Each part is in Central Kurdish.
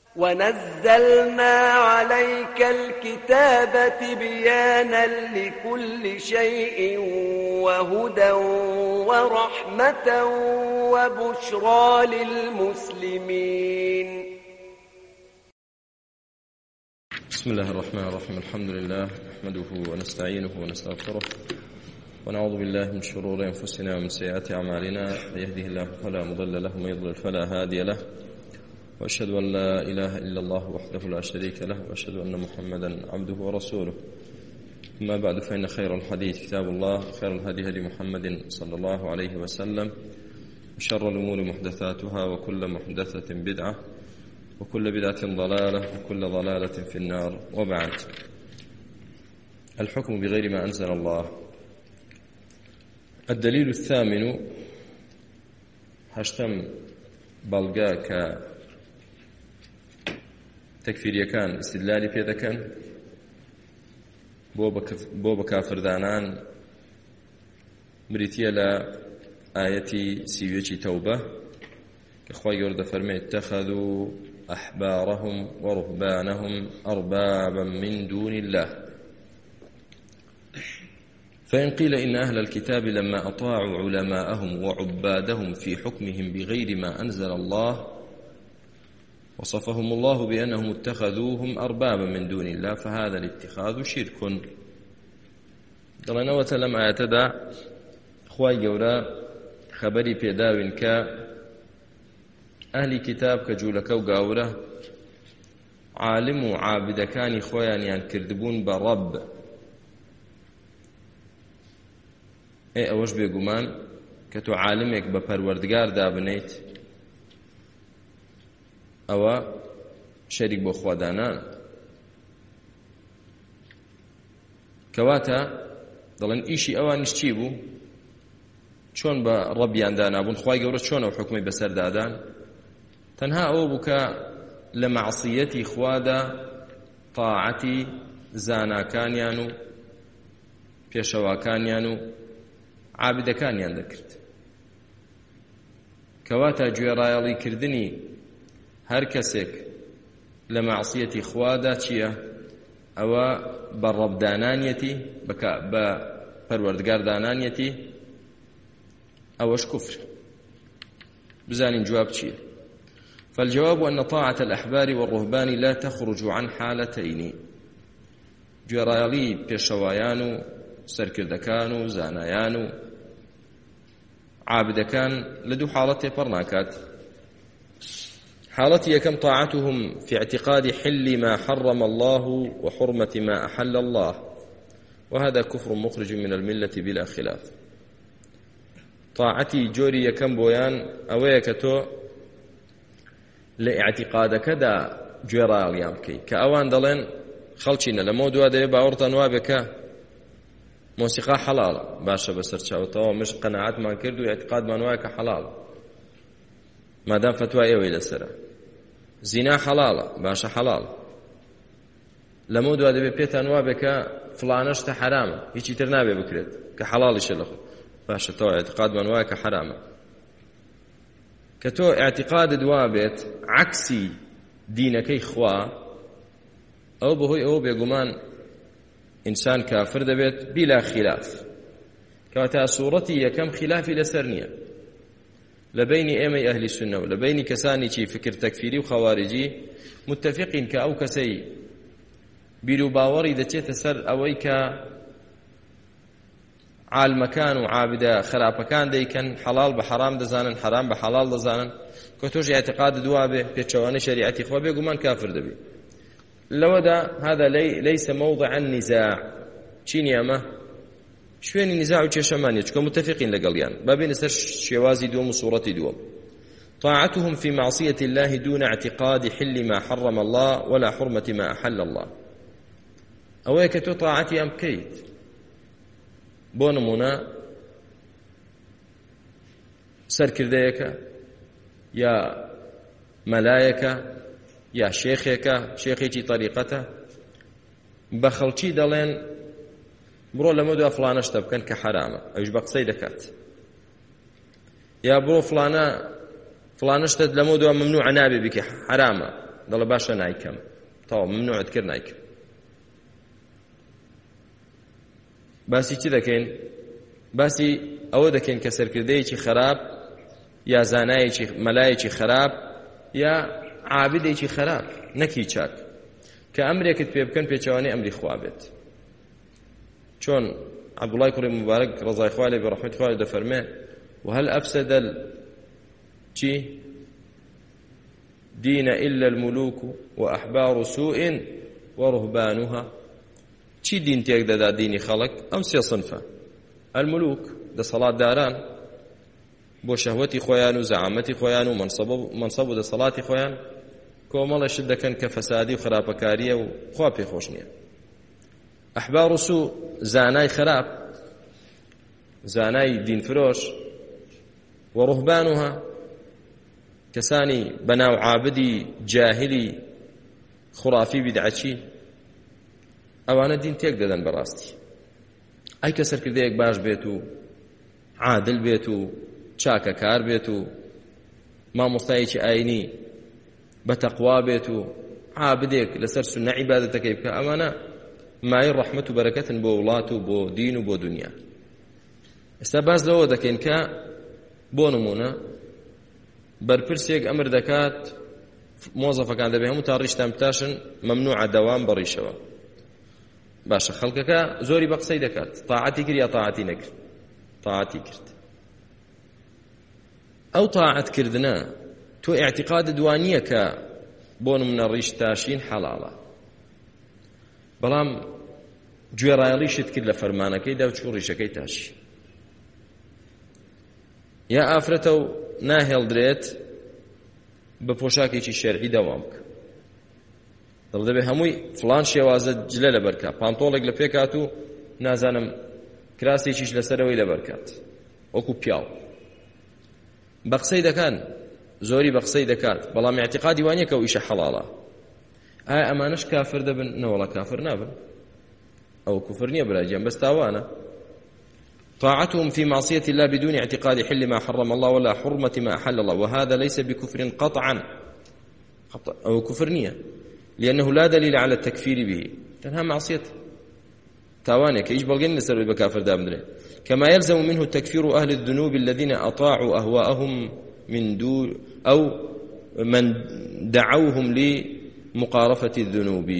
ونزلنا عليك الكتاب تبيانا لكل شيء وهدى ورحمة وبشرى للمسلمين. بسم الله الرحمن الرحيم. الحمد لله نحمده ونستعينه ونستغفره ونعوذ بالله من شرور أنفسنا ومن سيئات أعمالنا. من يهده الله فلا مضل له ومن يضلل فلا هادي له، وأشهد أن لا إله إلا الله وحده لا شريك له، وأشهد أن محمدا عبده ورسوله. أما بعد، فإن خير الحديث كتاب الله، خير الهدي هدي محمد صلى الله عليه وسلم، وشر الأمور محدثاتها، وكل محدثة بدعة، وكل بدعة ضلالة، وكل ضلالة في النار. وبعد، الحكم بغير ما أنزل الله. الدليل الثامن، هشتم بلغا تكفيرية كان استدلالي في ذكن بو بكافردانان بريتيا لا آية سيويتي توبة إخوة يرد فرمي اتخذوا أحبارهم ورهبانهم أربابا من دون الله. فإن قيل إن أهل الكتاب لما أطاعوا علماءهم وعبادهم في حكمهم بغير ما أنزل الله وصفهم الله بأنهم اتخذوهم أربابا من دون الله، فهذا الاتخاذ شرك. قال نوة لما يتدع خواي جورا خبري بيداوين أهل كتاب كجولك وقاورة عالم وعابد كان خويان يعني كردبون برب اي اوش بيقومان كتو عالمك بپروردگار دابنيت او شريك بو خوادانان كواتا دلن ايشي اوانش چی بو چون با ربيان دانابون خواهي قورت چون او حكمي بسر دادان تنها او بكا لمعصيتي خوادا طاعتي زانا كانيانو بيشوا كانيانو عابد كانيان ذكرت كواتا جويرايالي كردني هر كسك لمعصيتي خوادا چيا او بالرب دانانيتي بپروردگار دانانيتي اوش كفر. بزانين جواب چيا؟ فالجواب أن طاعة الأحبار والرهبان لا تخرج عن حالتين. جورايالي بيشوايانو سركردكانو زانايانو عابدكان لدو حالتي برناكات. حالتي كم طاعتهم في اعتقاد حل ما حرم الله وحرمة ما أحل الله، وهذا كفر مخرج من الملة بلا خلاف. طاعتي جوري يكم بويان أويكتو لاعتقادكدا جوراياليام كي كأوان دلين خلچينا لمودوا دي باورتان وابكا موسيقى حلال باشا بسرچاوتەوە مش قەناعەتمان کرد و اعتقادمان وایە کە حەڵاڵە مادام فتوای ئێوەی لەسەرە. زینا حەڵاڵە باشە حەڵاڵە لەمە دوا دەبێت پێتان وابێ کە فڵانە شتە حرامە هیچی تر نابێ بکرێت کە حەڵاڵیشە لەخۆ باشە تەوە اعتقادمان وایە کە حرامە. کە تۆ اعتقادت وابێت عەکسی دینەکەی خوا ئەو بەهۆی ئەوە بێگومان إنسان كافر دبيت بلا خلاف. كواتا صورتي يكم خلافي لسرنية لبين إيمي أهل السنة ولبين كساني شي فكر تكفيري وخوارجي متفقين كأو كسي بيلو باوري دتي تسر أويك عالم كان وعابدا خراب كان دي كان حلال بحرام دزانن حرام بحلال دزانن كتوش اعتقاد دوابه بيتشواني شريعتي خوابه قمان كافر دبي لودا. هذا ليس موضع النزاع. چینی ئەمە شوێنی نزاع و کێشەمانیە چونکە متفقین لەگەڵیان. بابێنە سەر شێوازی دووەم و سوورەتی دووەم. طاعتهم في معصية الله دون اعتقاد حل ما حرم الله ولا حرمة ما أحل الله. ئەوەیە کە تۆ طاعەتی ئەم بکەیت. بۆ نمونە سەرکردەیەکە یا مەلایەکە یا شێخێکە شێخێکی طریقەتە بە خەڵکی دەڵێن بڕۆ لەمە دووە فڵانە شتە بکەن کە حرامە ئەوش بە قسەی دەکات یا بڕۆ فڵانە شتت لەمە دووە ممنوع نابێ بکە حرامە دەڵێ باشە نایکەم تاوە ممنوعت کرد نایکەم. باسی چی دەکەین؟ باسی ئەوە دەکەین کە سەرکردەیەکی خراپ یا زانایەکی مەلایەکی خراپ یا عابدێکی خراپ نەکی چاک کە ئەمرێکت پێ بکەن پێچەوانەی ئەمری خوا بێت. چۆن عەبدوڵای کوڕی مبارەک ڕەزای خوا لێ بێ ڕەحمەتی خوا لێ دەفەرمێ وهل أفسد دين إلا الملوك وأحبار سوء ورهبانها چی دین تێک دەدا دینی خەڵک؟ ئەم سێ صنفە. الملوک دەسەڵات داران بۆ شەهوەتی خۆیان و زەعامەتی خۆیان و منسەب و دەسەڵاتی خۆیان کۆمەڵێشت دەکەن کە فەسادی و خراپەکاریە و خوا پێخۆش نییە. ئەحبار و سوء زانای خراپ زانای دینفرۆش و ڕوهبانها کەسانی بەناو عابدی جاهلی خوڕافی بیدعەچی ئەوانە دین تێک دەدەن بەڕاستی. ئەی کە سەرکردەیەک باش بێت و عادل بێت و چاکەکار بێت و مامۆستایەکی ئاینی بە تەقوا بێت و عابدێک لەسەر سونە عیبادەتەکەی بکە ئەمانە مای ڕەحمەت و بەرەکەتن بۆ وڵات و بۆ دین و بۆ دنیا. ئێستا باز لەوە دەکەین کە بۆ نمونە بەرپرسێک ئەمر دەکات مۆزەفەکان دەبێ هەموو تا ڕیشتان بتاشن مەمنوعە دەوام بەڕیشەوە. باشە خەڵکەکە زۆری بە قسەی دەکات تاعەتی کرد یا تاعەتی نەکرد؟ تاعەتی کرد. ئەو تاعەتکردنە تۆ ئیعتیقادت وانییە کە بۆ نمونە ڕیش تاشین حەڵاڵە بەڵام گوێڕایەڵیشت کرد لە فەرمانەکەیدا و چوو ڕیشەکەی تاشی یا ئافرەتە و ناهێڵدرێت بە پۆشاکێکی شەرعی دەوام بکە دڵ دەبێ هەمووی فڵان شێوازە جلە لەبەرکە پانتۆڵێک لە پێکات و نازانم کراسێکیش لەسەرەوەی لەبەرکات وەکو پیاو بە قسەی دەکەن زۆری بە قسەی دەکات بەڵام اعتیقادی وانیە کە ئەو ئیشە حەڵاڵە. ئایا ئەمانەش کافر دەبن؟ نەوەڵا کافر نابن، ئەو کوفر نییە براجیان بەس تاوانە. طاعتهم في معصية الله بدون اعتقاد حل ما حرم الله ولا حرمة ما أحل الله وهذا ليس بكفر قطعا أو كفر نية لأنه لا دليل على التكفير به تنها معصية تاوانك إيش بلغن نسر بكافر دابدري كما يلزم منه تكفير أهل الذنوب الذين أطاعوا أهواءهم من دون أو من دعوهم لمقارفة الذنوب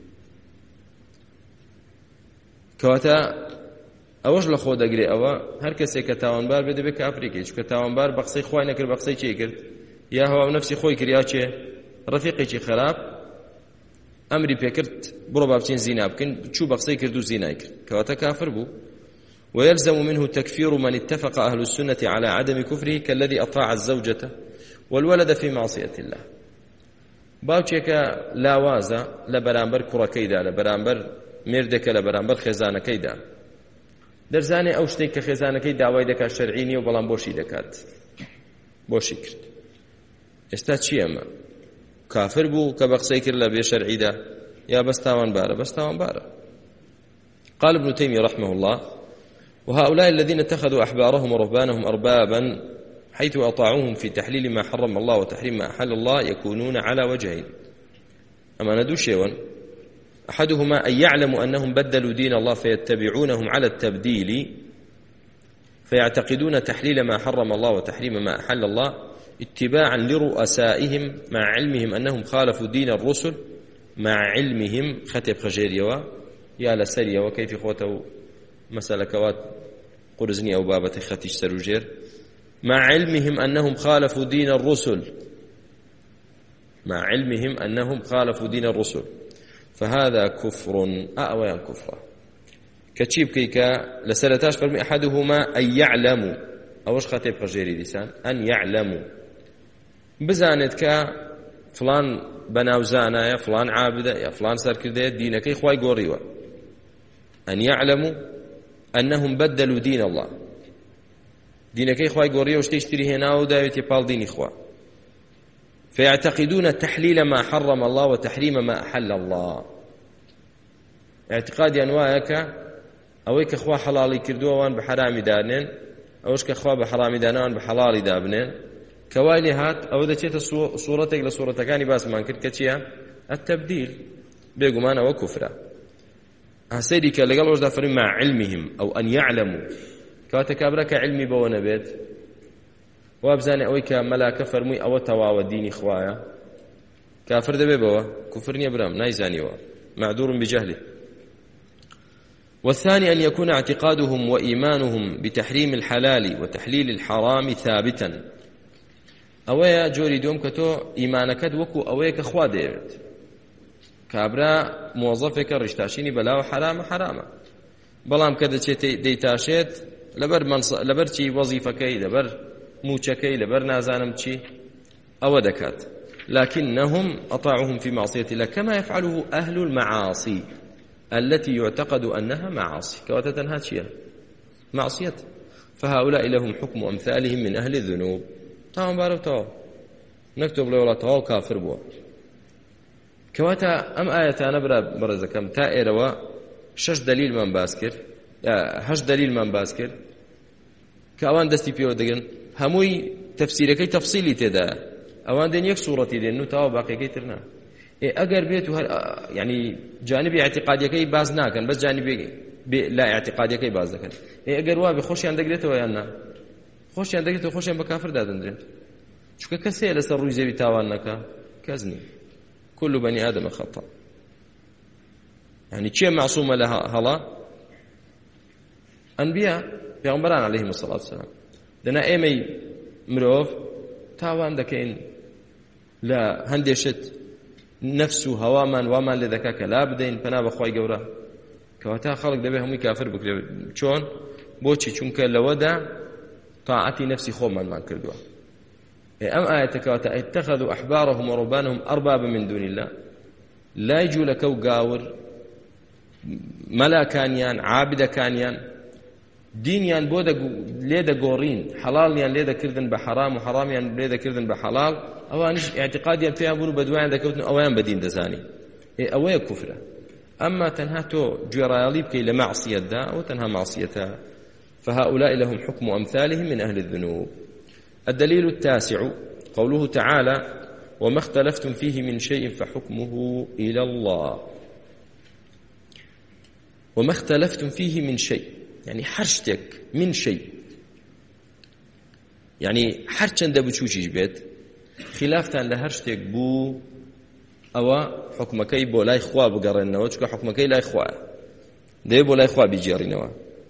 كواتا ئەوەش لە خۆ دەگرێ ئەوە هەر کەسێک کە تاوانبار بێ دەبێت کافرێکی چونکە تاوانبار بە قسەی خوای نەکرد بە قسەی چێ کرد یا هەوا نەفسی خۆی کرد یا چێ ڕەفیقێکی خراپ ئەمری پێکرد بڕۆ با بچین زینا بکەین چوو بە قسەی کرد و زینای کرد کەواتە کافر بوو. ويلزم منه تكفير من اتفق أهل السنة على عدم كفره كالذي أطاع الزوجة والولد في معصية الله. باوچێکە لاوازە لە بەرامبەر کوڕەکەیدا لە بەرامبەر مێردێکە لە بەرامبەر خێزانەکەیدا دەرزانێ ئەو شتێک کە خێزانەکەی داوای دەکات شەرعی نییە و بەڵام بۆشی دەکات بۆشی کرد. ئێستا چی ئەمە؟ کافر بوو کە بە قسەی کرد لە بێ شەرعیدا یا بەس تاوانبارە؟ بەس تاوانبارە. قال ابن تيمية رحمه الله وهؤلاء الذين اتخذوا أحبارهم ورهبانهم أربابا حيث أطاعوهم في تحليل ما حرم الله وتحريم ما أحل الله يكونون على وجهين. أما ندو شيئا أحدهما أن يعلموا أنهم بدلوا دين الله فيتبعونهم على التبديل فيعتقدون تحليل ما حرم الله وتحريم ما أحل الله اتباعا لرؤسائهم مع علمهم أنهم خالفوا دين الرسل مع علمهم ختب خجيريوا يا لسريا وكيف خوته مسألة كوات قرزني أو بابة ختيش سروجير مع علمهم أنهم خالفوا دين الرسل مع علمهم أنهم خالفوا دين الرسل فهذا كفر أويا كفر كتشيب كيكا لسلتاش فرمي أحدهما أن يعلموا أوش خاتب خجيري لسان أن يعلموا بزانت كا فلان بناوزانا يا فلان عابدة يا فلان سركردة دينك إخوة يقوريوا أن يعلموا أنهم بدلوا دين الله دينك إخوة يقوريوا وشتيشتري هنا وداويت يبال دين إخوة فيعتقدون تحليل ما حرم الله وتحريم ما أحل الله اعتقاد أنواعك أويك أخوة حلالي كردوا وان بحرامي دانين أوش كأخوة بحرامي دانان بحلالي دابنين كوالي هات أو إذا كنت صورتك لصورتك يعني باس ما كنت كتيا التبديل بيقومان وكفرة هسيدي كاللي قالوا جدا فرين مع علمهم أو أن يعلموا كواتك أبرك علمي بوانا بيت وابزاني أويك ملاك فرمي أو تواوى الدين إخوايا كافر دبي بوا كفرني أبرام نايزاني معذور بجهله. والثاني أن يكون اعتقادهم وإيمانهم بتحريم الحلال وتحليل الحرام ثابتا أويا جوري دوم كتو إيمانك وكو أويك أخوا ديرت كابرا موظفك رشتاشيني بلاو حرام بلام كذا ديتاشيت لبر چی وظيفكي لبر موچكي لبر نازانم چی أو دكات لكنهم أطاعوهم في معصية الله كما يفعله أهل المعاصي التي يعتقد أنها معاصي كواتتنها شيئا معصية فهؤلاء لهم حكم أمثالهم من أهل الذنوب تاهم بارو تاو نكتب لي ولا تاو كافر بوا كواتا أم آية نبرا برزكم تائروا 6 دليل من باسكر 8 دليل من باسكر كأوان دستي بيو دقن هموي تفسيركي تفصيلي تدا أوان دين يك صورتي دين نو تاو باقي كيترنا أجر بيته يعني جانبي اعتقادي باز ناكن بس جانبي لا اعتقادي باز ناكن أجر وابي خوش عندك ديته ويانا خوش عندك ديته خوش عندك كافر دادن درين شو كسي لسر روزي بتاوانك كزني كل بني آدم خطأ يعني شيء معصومة لها هلا أنبياء پیغمبران عليهم الصلاة والسلام دنا إيمي مروف تاوان دكين لا هندشت نفسه هوامان ومان لذكاك لا بدين فنا بخواي قورا كواتا خلق دبي همي كافر بكري شون بوشي چونك لودا طاعتي نفسي خوما ما كردوا أم آية كواتا اتخذوا أحبارهم وربانهم أربابا من دون الله لا يجوا لكو قاور ملا كانيان عابد كانيان دينيان بودا ليدا قورين حلاليان ليدا كردن بحرام وحراميان ليدا كردن بحلال أوانش اعتقاديان فيها بنو بدوان دكوتن أوان بدين دزاني أوان كفرة أما تنهاتو جراليب كي لمعصية دا أو تنها معصيتها فهؤلاء لهم حكم أمثالهم من أهل الذنوب. الدليل التاسع قوله تعالى وما اختلفتم فيه من شيء فحكمه إلى الله. وما اختلفتم فيه من شيء يعني حرشتك من شيء يعني حرشن دبو چوشيش بيت خلافتان لهرشتك بو أو حكمكي بو لا إخوة بقرنوا وشكو حكمكي لا إخوة دي بو لا إخوة بيجارنوا.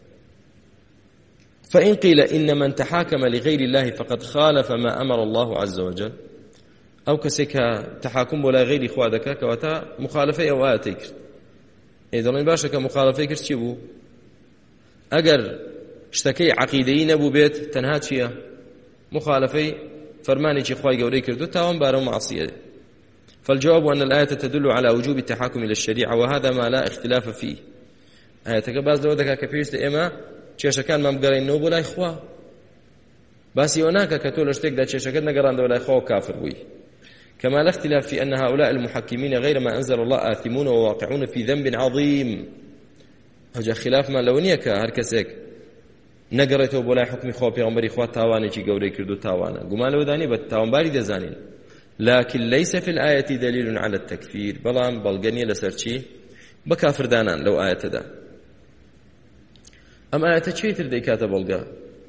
فإن قيل إن من تحاكم لغير الله فقد خالف ما أمر الله عز وجل أو كسيكا تحاكم ولا غير إخوة دكا كواتا مخالفة أو آتيك إذا باشا كمخالفة كرتشي بو أجر اشتكي عقيدين أبو بيت تنهات شيئا مخالفي فرماني شي خواي قوري كردو تاوان بارو معصية. فالجواب أن الآية تدل على وجوب التحاكم إلى الشريعة وهذا ما لا اختلاف فيه. آية كباز دو دكا كبيرست إما چێشەکان مامگەڕێنەوە بۆ لای خوا باسی ئەوە ناکە کە تۆ لە شتێکدا چێشەکەت نەگەڕاندەوە لای خوا و کافر بووی. كما لا اختلاف في أن هؤلاء المحكمين غير ما أنزل الله آثمون وواقعون في ذنب عظيم. هجا خلاف ما لو نییە کە هەر کەسێک نەگەڕێتەوە بۆ لای حکمی خوا پێغەمبەری خوا تاوانێکی گەورەی کردو تاوانە گومان لەوە دانی بە تاوانباری دەزانین. لكن ليس في الآية دليل على التكفير بەڵام بەڵگەنیە لەسەر چی بەکافردانان لەو ئاەتەدا. أم آية تشيتر دي كاتب القا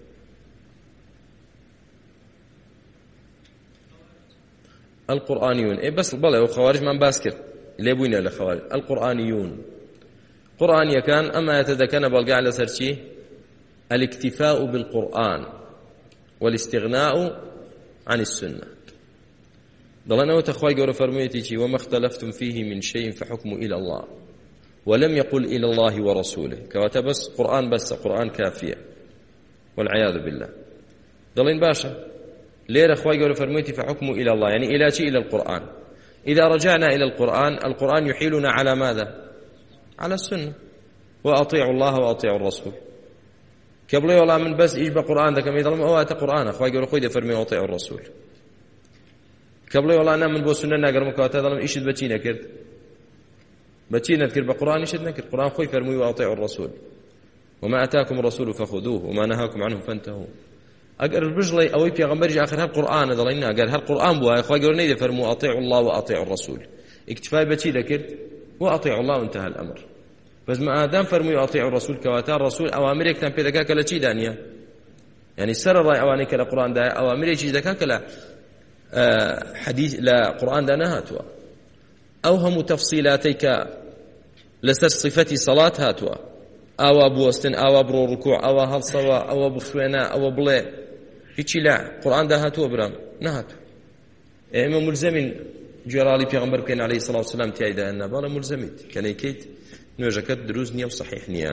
القرآنيون إيه بس بلا وخوارج من باسكر اللي بوينا لخوارج القرآنيون قرآنية كان أما يتذكرنا بالقا على سرشي الاكتفاء بالقرآن والاستغناء عن السنة. ضلنا وتخواي قول فرميتي وما اختلفتم فيه من شيء فحكم إلى الله ولم يقل إلى الله ورسوله كواتا بس قرآن بس قرآن كافية والعياذ بالله. ضلين باشا ليه أخوي يقولوا فرميتي فحكمه إلى الله يعني إلى شيء إلى القرآن. إذا رجعنا إلى القرآن يحيلنا على ماذا؟ على السنة وأطيعوا الله وأطيعوا الرسول. قبل والله من بس إيش بقرآن ذا كم يظلم أوات قرآن أخوي يقولوا خوي فرمي وأطيعوا الرسول. قبل والله أنا من بوسنا ناقر مكواتا ظلم إيش بتشينا كرد بچی نذكر بقرآن شد نذكر قرآن خوي فرمي وأطيعوا الرسول وما أتاكم الرسول فخذوه وما نهاكم عنه فانتهوا. ئەگەر بژڵێ ئەوەی پێغەمبەریش آخر هەر قورئانە دەڵێن ئەگەر هەر قورئان بووە خوا گەورە نەیدەفەرموو ئەطیعوا الله وأطیعوا الرسول اکتفای بەچی دەکرد وأطیعوا الله وانتهى الأمر بەس مادام فەرمووی ئەطیعوا الرسول کەواتە ڕەسوول ئەوامرێکتان پێ دەکا کە لە چیدا نییە يعني سەرەڕای ئەوانەی کە لە قورئاندایە ئەوامرێکی دەکا کە لە حەدیث لە قورئاندا نەهاتووە ئەو هەموو تەفسیلاتەی کە لەسەر صفەتی سەڵات هاتووە ئاوا بوەستن ئاوا بڕۆ ڕکوع ئاوا هەڵسەوە ئەوە بخوێنە ئەوە بڵێ هیچی لە قورئاندا هاتووە برام نەهاتووە ئێمە ملزمین گوێڕاڵی پێغەمبەر بکەین عەلەیهی سەڵاتو وسەلام تیایدا هەنا بەڵێ ملزمیت کە نەیکەیت نوێژەکەت دروست نییە و صحیح نییە.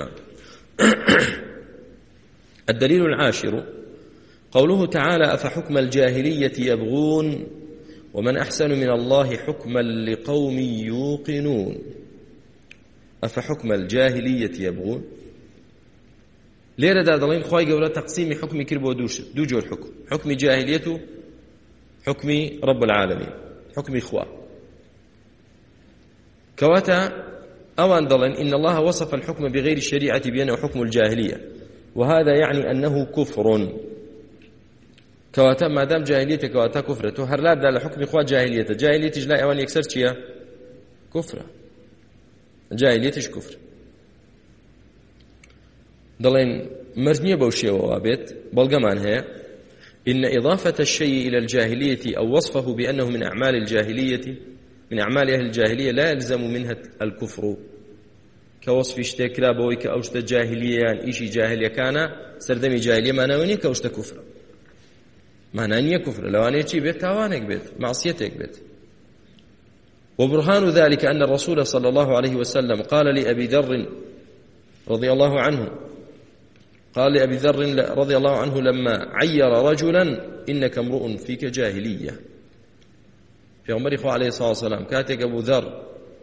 الدليل العاشر قوله تعالى أفحكم الجاهلية يبغون ومن أحسن من الله حكما لقوم يوقنون. أفحكم الجاهلية يبغون ليرة دادلين خواهي قولة تقسيم حكم كربو دو جور حكم حكم جاهلية حكم رب العالمين حكم إخوة كواتا أوان دلين إن الله وصف الحكم بغير الشريعة بأنه حكم الجاهلية وهذا يعني أنه كفر كواتا ما دام جاهلية كواتا كفرته هر لا دا لحكم إخوة جاهلية جلاء أوان يكسر شيئا كفر جاهليتش كفر دلين مرزنية بوشي ووابت بلغمان هي إن إضافة الشيء إلى الجاهلية أو وصفه بأنه من أعمال الجاهلية من أعمال أهل الجاهلية لا يلزم منها الكفر كوصف اشتكلا بويك أوشت جاهلية يعني إيشي جاهلية كان سردمي جاهلية ما ناويني كوشت كفر ما نانية كفر لو أنا يتشي بيت تاوانك بيت معصيتك بيت. وبرهان ذلك أن الرسول صلى الله عليه وسلم قال لأبي ذر رضي الله عنه رضي الله عنه لما عير رجلا إنك امرؤ فيك جاهلية في عمر إخوة عليه الصلاة والسلام كاتك أبو ذر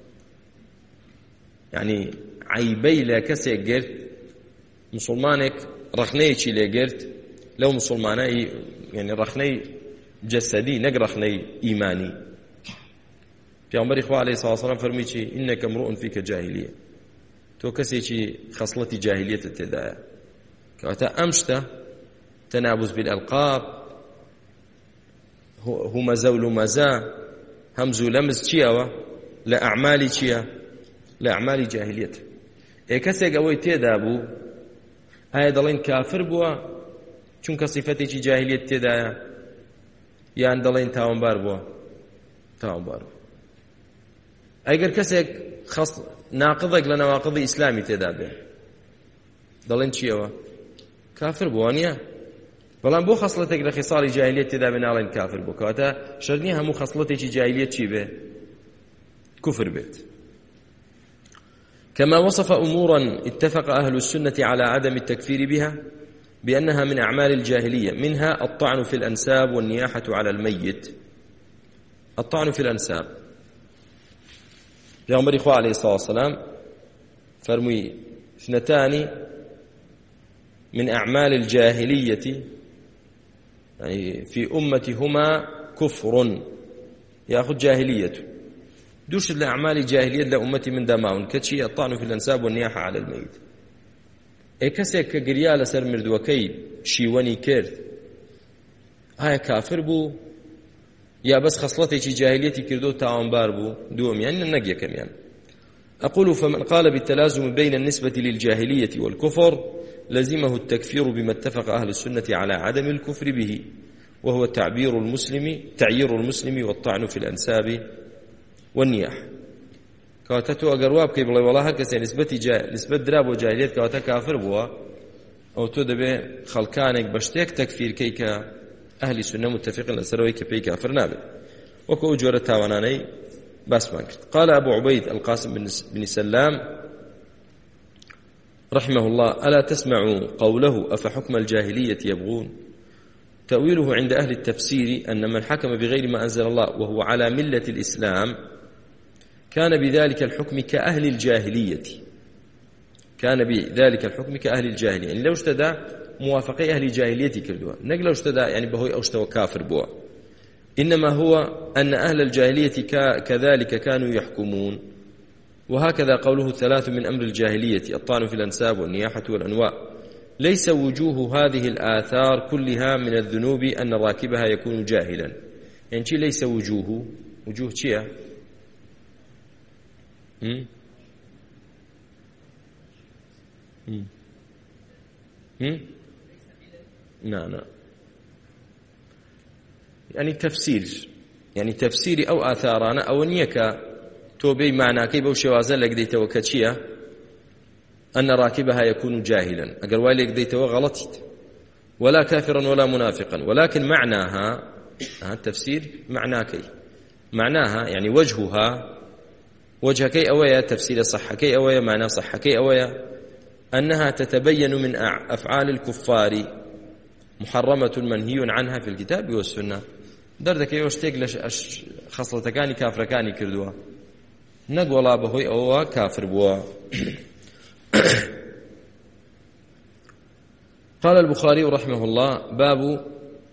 يعني عيبي لا كسي قرت مسلمانك رخنيتي لا قرت لو مسلماني يعني رخني جسدي نق رخني إيماني في عمر إخوة عليه الصلاة والسلام فرميتي إنك امرؤ فيك جاهلية تو كسيتي خصلتي جاهلية التدايا كواتا أمشتا تنابز بالألقاب هما زول مزا همزو لمز تشياوا لأعمالي تشيا لأعمالي جاهلية إيه كسي قوي تدابو هاي دلين كافر بوا چونك صفتي جاهلية تدايا يعني دلين تاونبار بوا تاونبار ئەگەر کەسێک ناقضێک لە نەواقضی ئیسلامی تێدا بێ دەڵێن چیەوە کافر بووە نییە بەڵام بۆ خەسڵەتێک لە خیساڵی جاهلیەت تێدا بێ ناڵێن کافر بوو کەواتە شەرط نییە هەموو خەسڵەتێکی جاهلیەت چی بێ کوفر بێت. كما وصف أمورا اتفق أهل السنة على عدم التكفير بها بأنها من أعمال الجاهلية منها الطعن في الأنساب والنياحة على الميت. الطعن في الأنساب پیغمبر إخوة عليه الصلاة والسلام فرمي اثنتان من أعمال الجاهلية يعني في أمتهما كفر يأخذ جاهلية دوش الأعمال الجاهلية لأمتي من دماء كتشي الطعن في الأنساب والنياحة على الميت. كسيك قريال سر مردوكي شيواني كرد هاي كافر بو يا بس خصلتي جاهليتي كردو تاوانبار بو دوم يعني نقيا كمان. أقول فمن قال بالتلازم بين النسبة للجاهلية والكفر لزمه التكفير بما اتفق أهل السنة على عدم الكفر به وهو تعيير المسلم والطعن في الأنساب والنياح. كواتتو أقرواب كي بلا والله هكذا نسبة دراب وجاهلية كواتا كافر بوا أو تدبي خلقانك بشتيك تكفير كيكا أهل السنة متفقين لسروي كبي كافر نابل وكو جورة تاواناني بس مانكت. قال أبو عبيد القاسم بن سلام رحمه الله ألا تسمعوا قوله أفحكم الجاهلية يبغون. تأويله عند أهل التفسير أن من حكم بغير ما أنزل الله وهو على ملة الإسلام كان بذلك الحكم كأهل الجاهلية يعني لو اشتدى موافقي أهل الجاهلية كردوا نقل اشتدى يعني بهوي أوشتوى كافر بوا إنما هو أن أهل الجاهلية كذلك كانوا يحكمون. وهكذا قوله 3 من أمر الجاهلية الطعن في الأنساب والنياحة والأنواء ليس وجوه هذه الآثار كلها من الذنوب أن راكبها يكون جاهلا. يعني ليس وجوه شيء نعم يعني تفسير أو آثارنا أو نيكا توبي معنى كيف أو شوازن لك ديت وكتشيا أن راكبها يكون جاهلا أقل والك ديت وغلطت ولا كافرا ولا منافقا، ولكن معناها التفسير معناها يعني وجه كي أويا تفسير صح كي أويا معنى صح كي أويا أنها تتبين من أفعال الكفار محرمة منهي عنها في الكتاب والسنة. دردك يوشتيك لش خصلتكاني كافركاني كردوا نقولا بهوي أو كافر بوا. قال البخاري رحمه الله: باب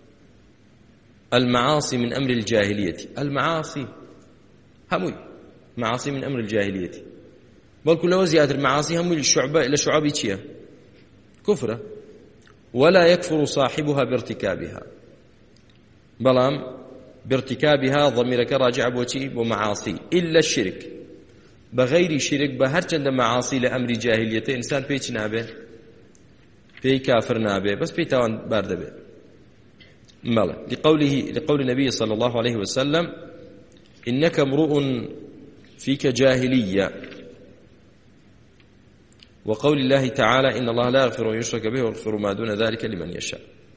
المعاصي من أمر الجاهلية. المعاصي هموي معاصي من أمر الجاهلية، بل كل وزيات المعاصي هموي لشعب تشيا كفرة، ولا يكفر صاحبها بارتكابها، بلام بارتكابها ضميرك راجع بوشي ومعاصي إلا الشرك، بغير شرك بهرچند معاصي لأمر جاهلية إنسان بيش نابه بي كافر نابه بس بي تاوان بارده به مالا لقول النبي صلى الله عليه وسلم: إنك امرؤ فيك جاهلية، وقول الله تعالى: إن الله لا يغفر أن يشرك به ويغفر ما دون ذلك لمن يشاء.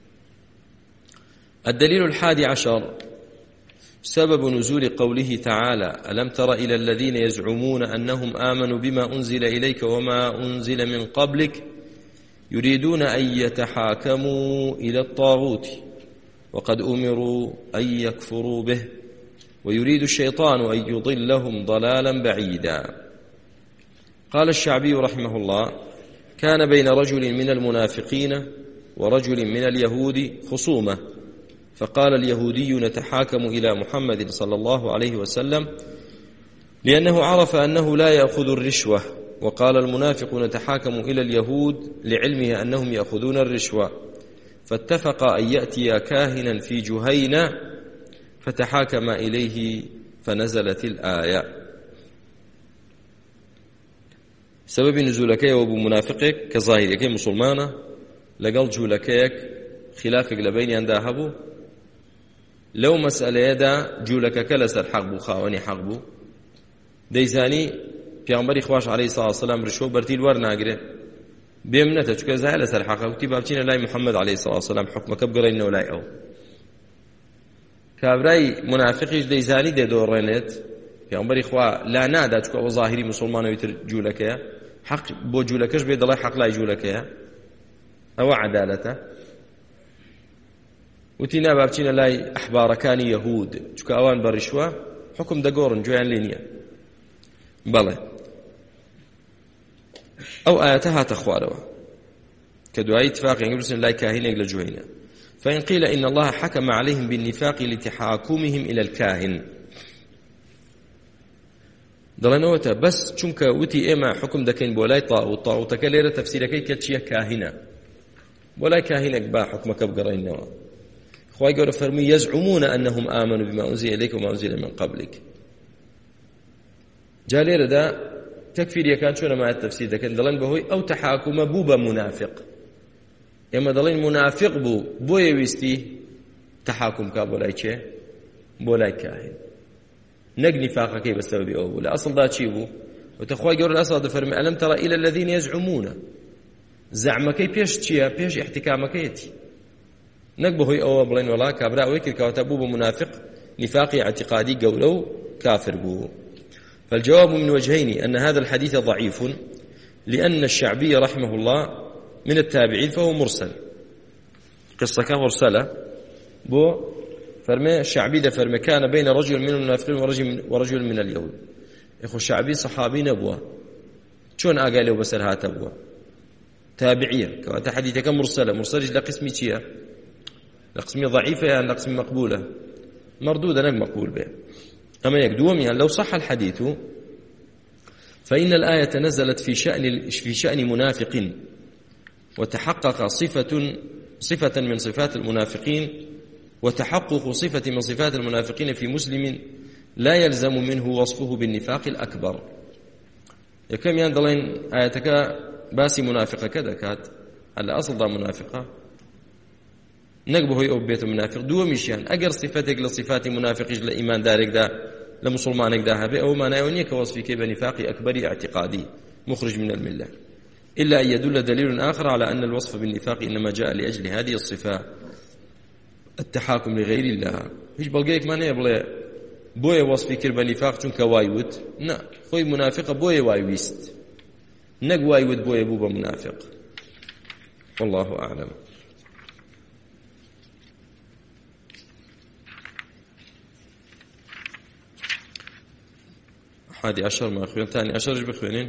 الدليل 11 سبب نزول قوله تعالى: ألم تر إلى الذين يزعمون أنهم آمنوا بما أنزل إليك وما أنزل من قبلك يريدون أن يتحاكموا إلى الطاغوت وقد أمروا أن يكفروا به ويريد الشيطان أن يضلهم ضلالا بعيدا. قال الشعبي رحمه الله: كان بين رجل من المنافقين ورجل من اليهود خصومة، فقال اليهودي: نتحاكم إلى محمد صلى الله عليه وسلم لأنه عرف أنه لا يأخذ الرشوة، وقال المنافق: نتحاكم إلى اليهود لعلمه أنهم يأخذون الرشوة، فاتفقا أن يأتيا كاهنا في جهينة فتحاكم إليه فنزلت الآية. سبب نزولك وابو منافقك كظاهرك مسلمانة لقل جولكيك خلافك لبين ينداهبو لو مسألة يدا جولك كلس الحق بو خاوني حق بو ديزاني پیغمبر خوش عليه الصلاة والسلام رشو برتيل ورناقره بيمنته چکه زایل سر حق وتی بابچین لای محمد عليه الصلاة والسلام حكمك بقرين ولاي او كابراي منافقيش ديزاني دي دورينت پیغمبر خوا لا نادا چکه او ظاهري مسلمان ويتر جولك حق بو جولكش بيد الله حق لا جولك او عدالته وتينا بابچین لای احباركان يهود چکه اوان برشوا حكم دقورن جوان لينيا بله أو آياتها تخواروا كدعاء اتفاق يقولون لا كاهن إلى جهينة، فإن قيل إن الله حكم عليهم بالنفاق لتحاكمهم إلى الكاهن دلنوتا بس چونك وتي إما حكم دكين بولاي طاغوت كليرة تفسيركي كتشيه كاهنة ولا كاهنك با حكمك بقرين نوا خواهي قول فرمي: يزعمون أنهم آمنوا بما أنزل إليك وما أنزل من قبلك. جالير دا تكفير يكان شو ما التفسير ده كان دلين بهوي أو تحاكم بوبا منافق، إما دلين منافق بو يويستي تحاكم كابولاي شيء بولاي كاهن نقني فاقة كي بسبب أو لا أصل دا شيء وتخوي جور الأصل ده فرمي: ألم ترى إلى الذين يزعمون زعم كي بيش شيء بيش احتكام كيتي نقبهوي أو بلين ولا كابرا ويكل كواتبوب منافق نفاقي اعتقادي قولو كافر بو. فالجواب من وجهين: أن هذا الحديث ضعيف لأن الشعبي رحمه الله من التابعين فهو مرسل، قصة كان مرسلة بو فرمي الشعبي ده فرمي كان بين رجل من المنافقين ورجل من اليهود. إخو الشعبي صحابي نبوه شون أقاله بسر هات أبوه تابعية كواتا حديثة كان مرسلة لقسمي تيا لقسمي ضعيفة يعني لقسمي مقبولة مردودة نك مقبول به. أما يقدوم يعني لو صح الحديث فإن الآية نزلت في شأن منافق وتحقق صفة من صفات المنافقين، وتحقق صفة من صفات المنافقين في مسلم لا يلزم منه وصفه بالنفاق الأكبر. يكم يندلين آياتك باسي منافقة كذا كات على أصل ذا منافقة نقبه هي أبيت منافق دو مشيان أجر صفتك لصفات منافق لإيمان دارك دا لمسلمانك دا هبه أو ما نايونيك وصفك بنفاق أكبر اعتقادي مخرج من الملة، إلا أن يدل دليل آخر على أن الوصف بالنفاق إنما جاء لأجل هذه الصفة التحاكم لغير الله. هیچ بەڵگەیەک مانەیە بڵێ بۆیە وەصفی کرد بە نیفاق چونکە وایوت، نا خۆی منافقە بۆیە وایویست، نەک وایوت بۆیە بوو بە منافق. والله أعلم. حادي عشر ما أخوين ثاني عشر بخوينين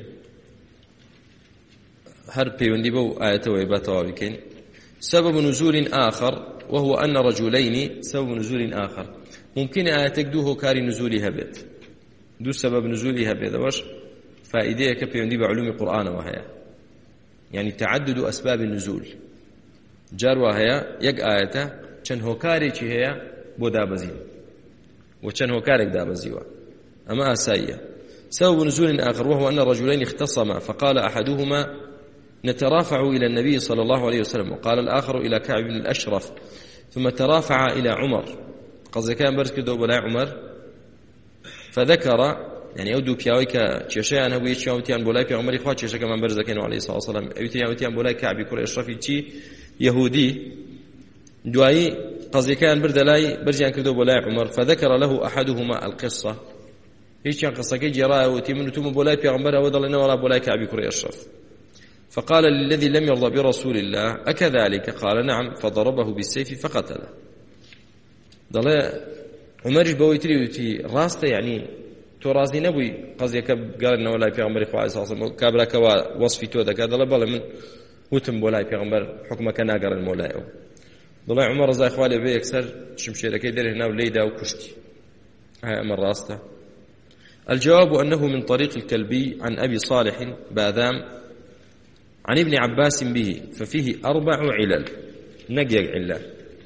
هر بيوندي بو آية ويباتوا بكين. سبب نزول آخر وهو أن رجلين، سبب نزول آخر ممكن آياتك دوه كاري نزولها بيت دو سبب نزولها بيت وش فائدة كبيوندي بعلوم القرآن وهي يعني تعدد أسباب النزول جار وهي يق آياته چن هوكاري چه هي بو دابزي وچن هوكارك دابزيوا أما أسايا. سبب نزول آخر وهو أن الرجلين اختصما فقال أحدهما نترافع إلى النبي صلى الله عليه وسلم، وقال الآخر إلى كعب بن الأشرف، ثم ترافع إلى عمر قصد كان برز كدو بلا عمر فذكر يعني أودو بياويك تشيشان هو يشاوتيان بولاي في عمر إخوات تشيشا كمان برز كانوا عليه الصلاة والسلام أيوتيان بولاي كعب كل أشرف تشي يهودي دعائي قصد كان برد لاي برجان كدو بلا عمر فذكر له أحدهما القصة هيش كان قصة كي جراء وتيمن توم بولاي في عمر وضلنا ولا بولاي كعب كل أشرف فقال للذي لم يرضى برسول الله أكذلك؟ قال نعم، فضربه بالسيف فقتله. ضل عمر بويتري وتي راسته يعني ترازي نبوي قصدك قال إنه ولا في عمر إخوة صلى الله عليه وسلم كابلا كوا وصفي تودا كذا ضل من وتم ولا في عمر حكمك ناقر المولاي. ضل عمر زي إخوالي بيكسر شمشير كيدر هنا وليدا وكشتي هاي أمر راسته. الجواب أنه من طريق الكلبي عن أبي صالح باذام عن ابن عباس به، ففيه 4 علل نقيق علة.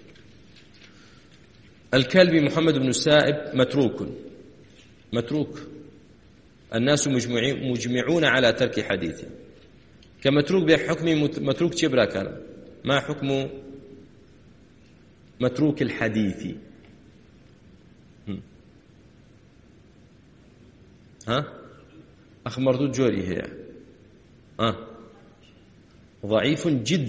الكلبي محمد بن السائب متروك الناس مجمعون على ترك حديثه كمتروك بحكم متروك شبرا كان. ما حكم متروك الحديث؟ أخ مردود جوري هي ضعيف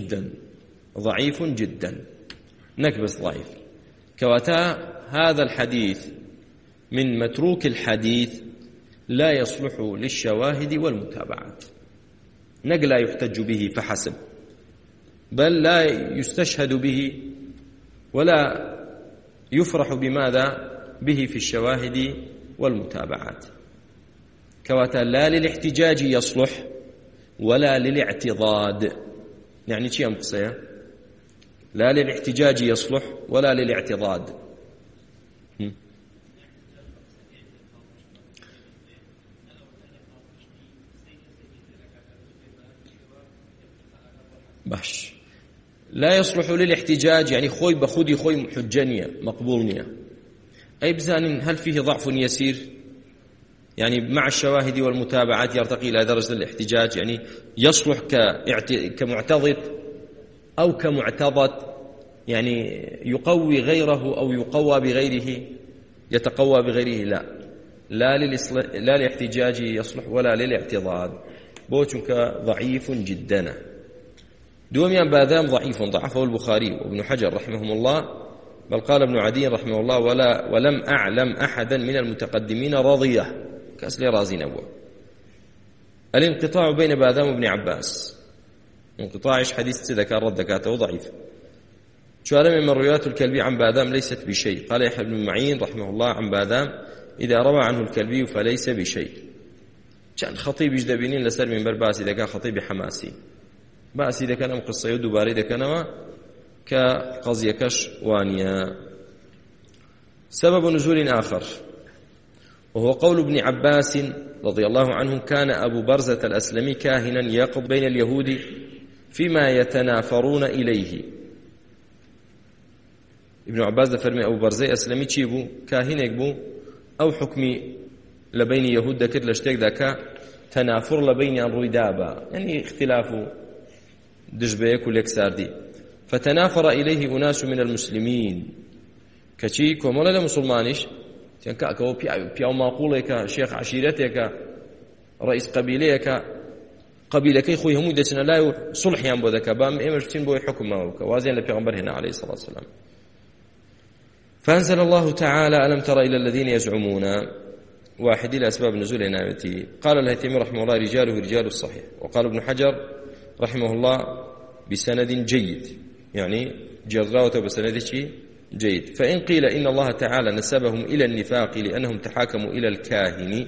جدا نكبس ضعيف كواتا هذا الحديث من متروك الحديث لا يصلح للشواهد والمتابعات لا يحتج به فحسب، بل لا يستشهد به ولا يفرح بماذا به في الشواهد والمتابعات. كواتا لا للاحتجاج يصلح ولا للاعتضاد. يعني شيء أمقصية لا للاحتجاج يصلح ولا للاعتضاد. باش لا يصلح للاحتجاج يعني خوي بخودي خوي حجانية مقبولنية أي بزان هل فيه ضعف يسير يعني مع الشواهد والمتابعات يرتقي إلى درجة الاحتجاج، يعني يصلح كمعتضد أو كمعتضد يعني يقوي غيره أو يقوى بغيره يتقوى بغيره. لا للاحتجاج يصلح ولا للاعتضاد بوتك ضعيف جدا. دوميان باذام ضعيف ضعفه البخاري وابن حجر رحمهم الله، بل قال ابن عدي رحمه الله ولم أعلم أحدا من المتقدمين رضيه كأسلي رازي نبوه. الانقطاع بين باذام وابن عباس انقطاعش حديث ذكر ردكاته ضعيف. شوالم من روايات الكلبي عن باذام ليست بشيء. قال يحيى بن معين رحمه الله عن باذام إذا روى عنه الكلبي فليس بشيء. كان خطيب جدبينين لسر من برباس إذا كان خطيب حماسي بأس إذا كان قصة يدباري إذا كان كقضية كش وانيا. سبب نزول آخر وهو قول ابن عباس رضي الله عنه كان أبو برزة الأسلمي كاهنا يقض بين اليهود فيما يتنافرون إليه. ابن عباس دفرمي أبو برزي أسلمي تشيبو كاهنك بو أو حكمي لبين يهود دكر لشتك دكا تنافر لبين روي دابا يعني اختلاف دجبيك وليكساردي. فتنافر إليه أناس من المسلمين كشي كومولا لمسلمانيش كأكو بياو معقولك شيخ عشيرتك رئيس قبيلتك قبيلك خوي هم دسنا لا صلح ينبو ذاك بام إمرتين بو حكم ماوك وازين لبيغمبر هنا عليه الصلاة والسلام. فأنزل الله تعالى ألم تر إلى الذين يزعمون واحد إلى أسباب نزول عنايته. قال الهيثمي رحمه الله رجاله رجال الصحيح. وقال ابن حجر رحمه الله بسند جيد يعني جراوته بسند جيد. فإن قيل إن الله تعالى نسبهم إلى النفاق لأنهم تحاكموا إلى الكاهن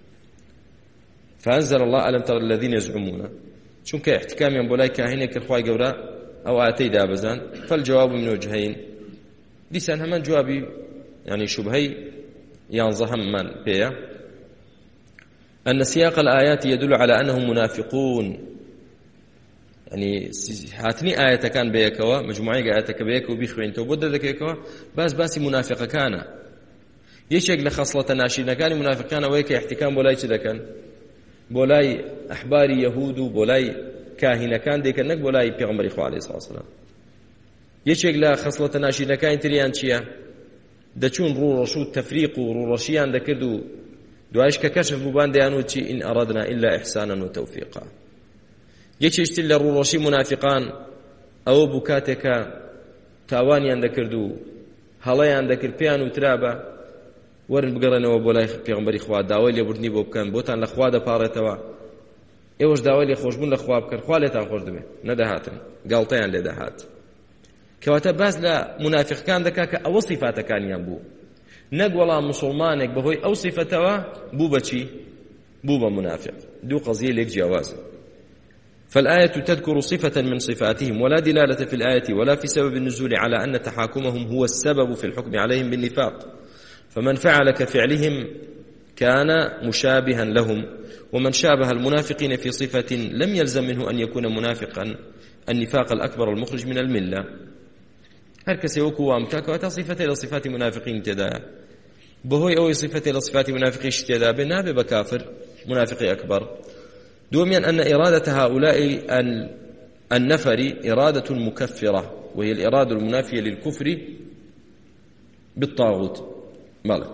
فأنزل الله ألم تر الذين يزعمون شنك احتكام ينبولاي كاهنك الخواي قوراء أو آتي دابزان. فالجواب من وجهين لسان همان جوابي يعني شبهي ينظهم من بيا أن سياق الآيات يدل على أنهم منافقون يعني هاتني آية كان بيكوا مجموعة آياتك بيكوا بيخوين توبود ذكيكوا باسي منافق كان يشيك لخصلة ناشينا كان منافق كان ويك احتكام بولاي كذا كان بولاي أحباري يهود بولاي كاهنة كان ديك النك بولاي بيغمبر إخوة عليه الصلاة والسلام. يشيك لخصلة ناشينا كان تريان شيا دچون رو رشود تفريق رو رشيان دكردو دعاش ككشف ببان ديانو تشي إن أردنا إلا إحسانا وتوفيقا. يشيشتي لرو رشي منافقان أو بكاتك تاوانيان دكردو هلايان دكر بيان وترابا ورن بقرنەوە بۆ لای پێغمبەری خوا داوای لێبوردنی بۆ بکەن بۆتان لە خوا دەپاڕێتەوە ئێوەش داوای لێ خۆشبوون لە خوا بکەن خوا لێتان خۆش دەبێت نەدەهاتن گاڵتەیان لێ دەهات. کەواتە باز لە منافقەکان دەکا کە ئەوە صیفاتەکانیان بوو نەک وەڵام موسڵمانێک بەهۆی ئەو صیفەتەوە بوو بەچی بوو بە منافق. دوو قەزیە لێک جیاوازە. فالآية تذكر صفة من صفاتهم ولا دلالة في الآية ولا في سبب النزول على أن تحاكمهم هو السبب في الحكم عليهم بالنفاق. فمن فعل كفعلهم كان مشابها لهم ومن شابه المنافقين في صفة لم يلزم منه أن يكون منافقا النفاق الأكبر المخرج من الملة. هركس يوكو وامتاك وتصفة إلى صفات منافقين تدا بهوي أو صفة إلى صفات منافقين تدا بنابه بكافر منافقي أكبر. دوميا أن إرادة هؤلاء النفر إرادة مكفرة وهي الإرادة المنافية للكفر بالطاغوت مالك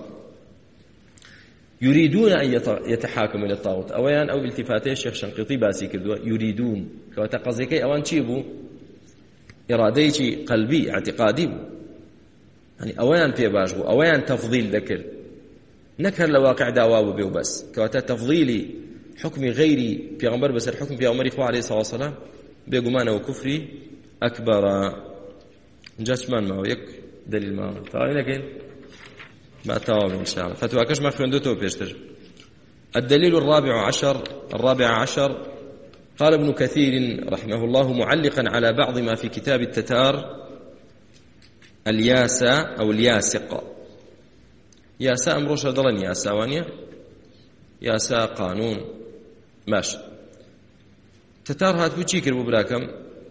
يريدون أن يتحاكموا إلى الطاغوت أويان أو التفاتي الشيخ شنقيطي باسي كردوا يريدون كواتقزيكي أوان تشيبوا إراديتي قلبي اعتقادي يعني أويان بيباجبوا أويان تفضيل ذكر نكر لواقع دعواه بيو بس كواتا تفضيلي حكمي غيري بيغمبر بس الحكم بيغمبر إخوة عليه الصلاة والسلام بيقومان وكفري أكبر جاسمان ما ويك دليل ما فاهم لكن ما تواب إن شاء الله فتواكش ما خندوته بيشتر. الدليل الرابع عشر قال ابن كثير رحمه الله معلقا على بعض ما في كتاب التتار الياسا أو الياسق. ياسا أمروش دلن ياسا وانيا ياسا قانون ماشي تتار هات بوچی کرد ببراكم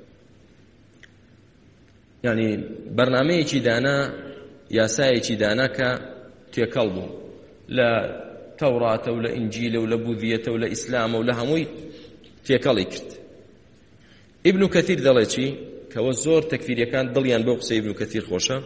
يعني برنامج دانا ياساي دانا ك تيكلبو لا توراة ولا إنجيل ولا بوذية ولا إسلام ولا هموي تيكالي كرت. ابن كثير دلتي كوزور تكفير كان ضليان بوقسي ابن كثير خوشة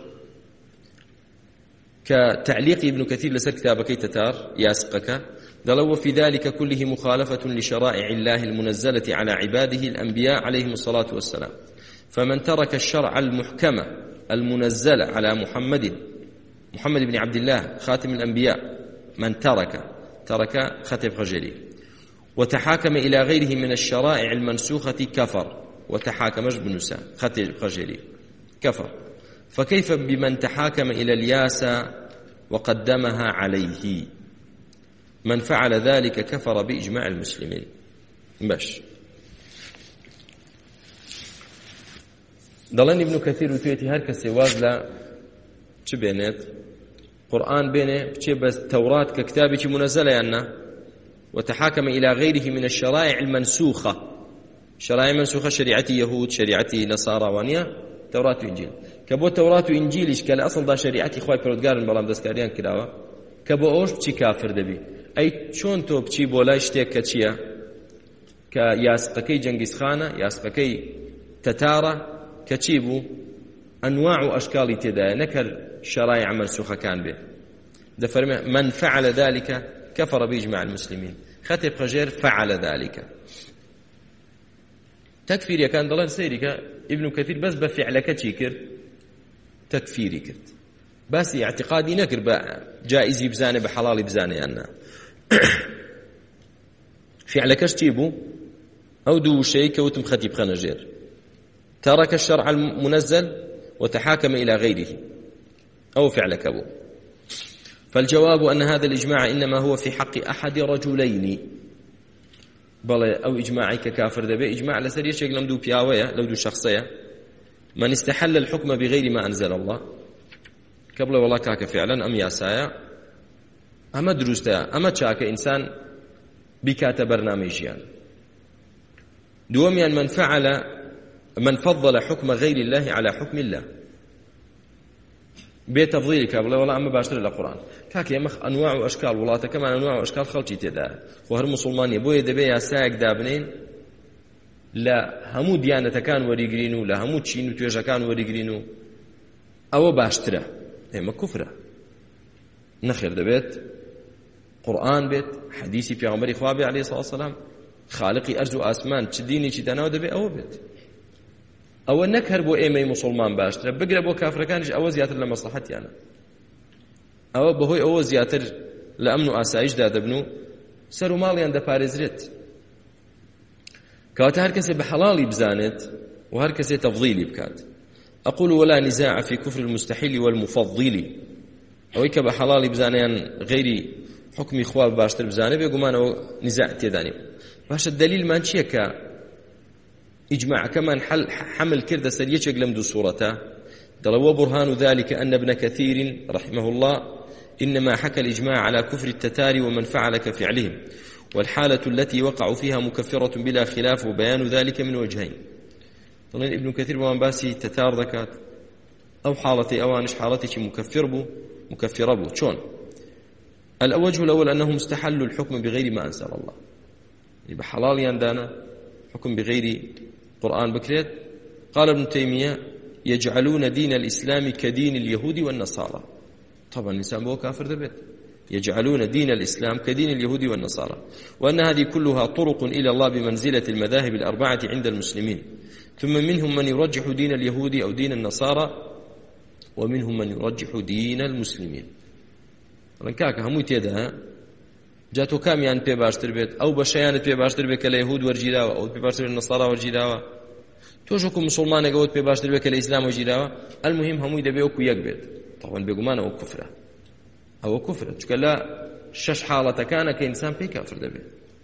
كتعليق ابن كثير لسر كتابك تتار ياسقك دلوا في ذلك كله مخالفة لشرائع الله المنزلة على عباده الأنبياء عليهم الصلاة والسلام. فمن ترك الشرع المحكمة المنزل على محمد بن عبد الله خاتم الأنبياء من ترك خطيب خجلي وتحاكم إلى غيره من الشرائع المنسوخة كفر وتحاكم بنسا خطيب خجلي كفر. فكيف بمن تحاكم إلى الياسا وقدمها عليه؟ من فعل ذلك كفر بإجماع المسلمين. باش ضلني ابن كثير وتيتي هركس وازلا چه بينات قرآن بينه چه بس توراة ككتابة منزلة يعني وتحاكم إلى غيره من الشرائع المنسوخة شرائع منسوخة شريعة يهود شريعة نصارى وانيا توراة وإنجيل كبو توراة وإنجيلش كلا أصل دا شريعة خواهي پرودگارن بلام دستكاريان كراوا كبو أوش بچي كافر دبي أي چون تو بچي بولا شتيك كچيا كياسقكي جنگيز خانة ياسقكي تتارة كچيبو أنواع وأشكال تدا نكر شرائع منسوخة كان به دفرمي من فعل ذلك كفر بإجماع المسلمين خطب خجير فعل ذلك تكفير كان ضلال سيرك ابن كثير بس بفعلك تشيكر تكفيري كرت بس اعتقادي نكر جائزي بزانه بحلالي بزانه أنا فعلك اشتيبو أو دو شيء كوتم خطيب خنجير ترك الشرع المنزل وتحاكم إلى غيره أو فعلك أبو فالجواب أن هذا الإجماع إنما هو في حق أحد رجلين بل أو إجماعي ككافر دبي إجماع لسرير شيء لم دو بياوية لو دو شخصية من استحل الحكم بغير ما أنزل الله قبل والله كاك فعلا أم ياسايا أما دروستا أما تشاك إنسان بكات برنامجيان دوميا من فضل حكم غير الله على حكم الله بتفضيل قبل والله أما باشتري القرآن كاك يمخ أنواع وأشكال ولاته كمان أنواع وأشكال خلقي تدا وهر مسلمان يبوي دبي يا ساق دابنين لا همو ديانة كان وريقرينو لا همو تشينو توجه كان وريقرينو أو باشتري إما كفرة نخير دبيت قرآن بيت حديثي في عمر إخوابي عليه الصلاة والسلام خالقي أرزو آسمان تديني تدانا دبي أو بيت أو نكهر بو إيمي مسلمان باشتري بقرأ بو كافر كانش أو زياتر لمصلحتي أنا أو بهوي أو زياتر لأمنو آسايش دا دبنو سرو مالي عند باريزريت كواتا هر كسي بحلالي بزانت وهر كسي تفضيلي بكات أقول ولا نزاع في كفر المستحيل والمفضل أويك بحلالي بزانيان غيري حكمي خواب باشتر بزاني بيقومان أو نزاع تيداني باش الدليل ما نشيك إجماع كمان حمل كرد سريتشك لم دو صورته دلوا برهان ذلك أن ابن كثير رحمه الله إنما حكى الإجماع على كفر التتار ومن فعل كفعلهم والحالة التي وقعوا فيها مكفرة بلا خلاف وبيان ذلك من وجهين طبعا ابن كثير وان باسي تتار ذكات أو حالتي أوانش حالتي مكفر بو شون الوجه الأول أنهم استحلوا الحكم بغير ما أنزل الله يعني بحلال يندانا حكم بغير قرآن بكريت قال ابن تيمية يجعلون دين الإسلام كدين اليهود والنصارى طبعا الإنسان بو كافر دبت يجعلون دين الإسلام كدين اليهود والنصارى وأن هذه كلها طرق إلى الله بمنزلة المذاهب الأربعة عند المسلمين ثم منهم من يرجح دين اليهود أو دين النصارى ومنهم من يرجح دين المسلمين رنكاك همو تيدا جاتو كاميان بي باشتر بيت أو بشيان بي باشتر بيت كاليهود ورجيراوا أو بي باشتر النصارى ورجيراوا توجهكم مسلمان قوت بي باشتر بيت كالإسلام ورجيراوا المهم همو يدبي أكو يقبت طبعا بيقومان أو كفرة أو كفرة تقول شش حالة كان كإنسان بي كافر دبي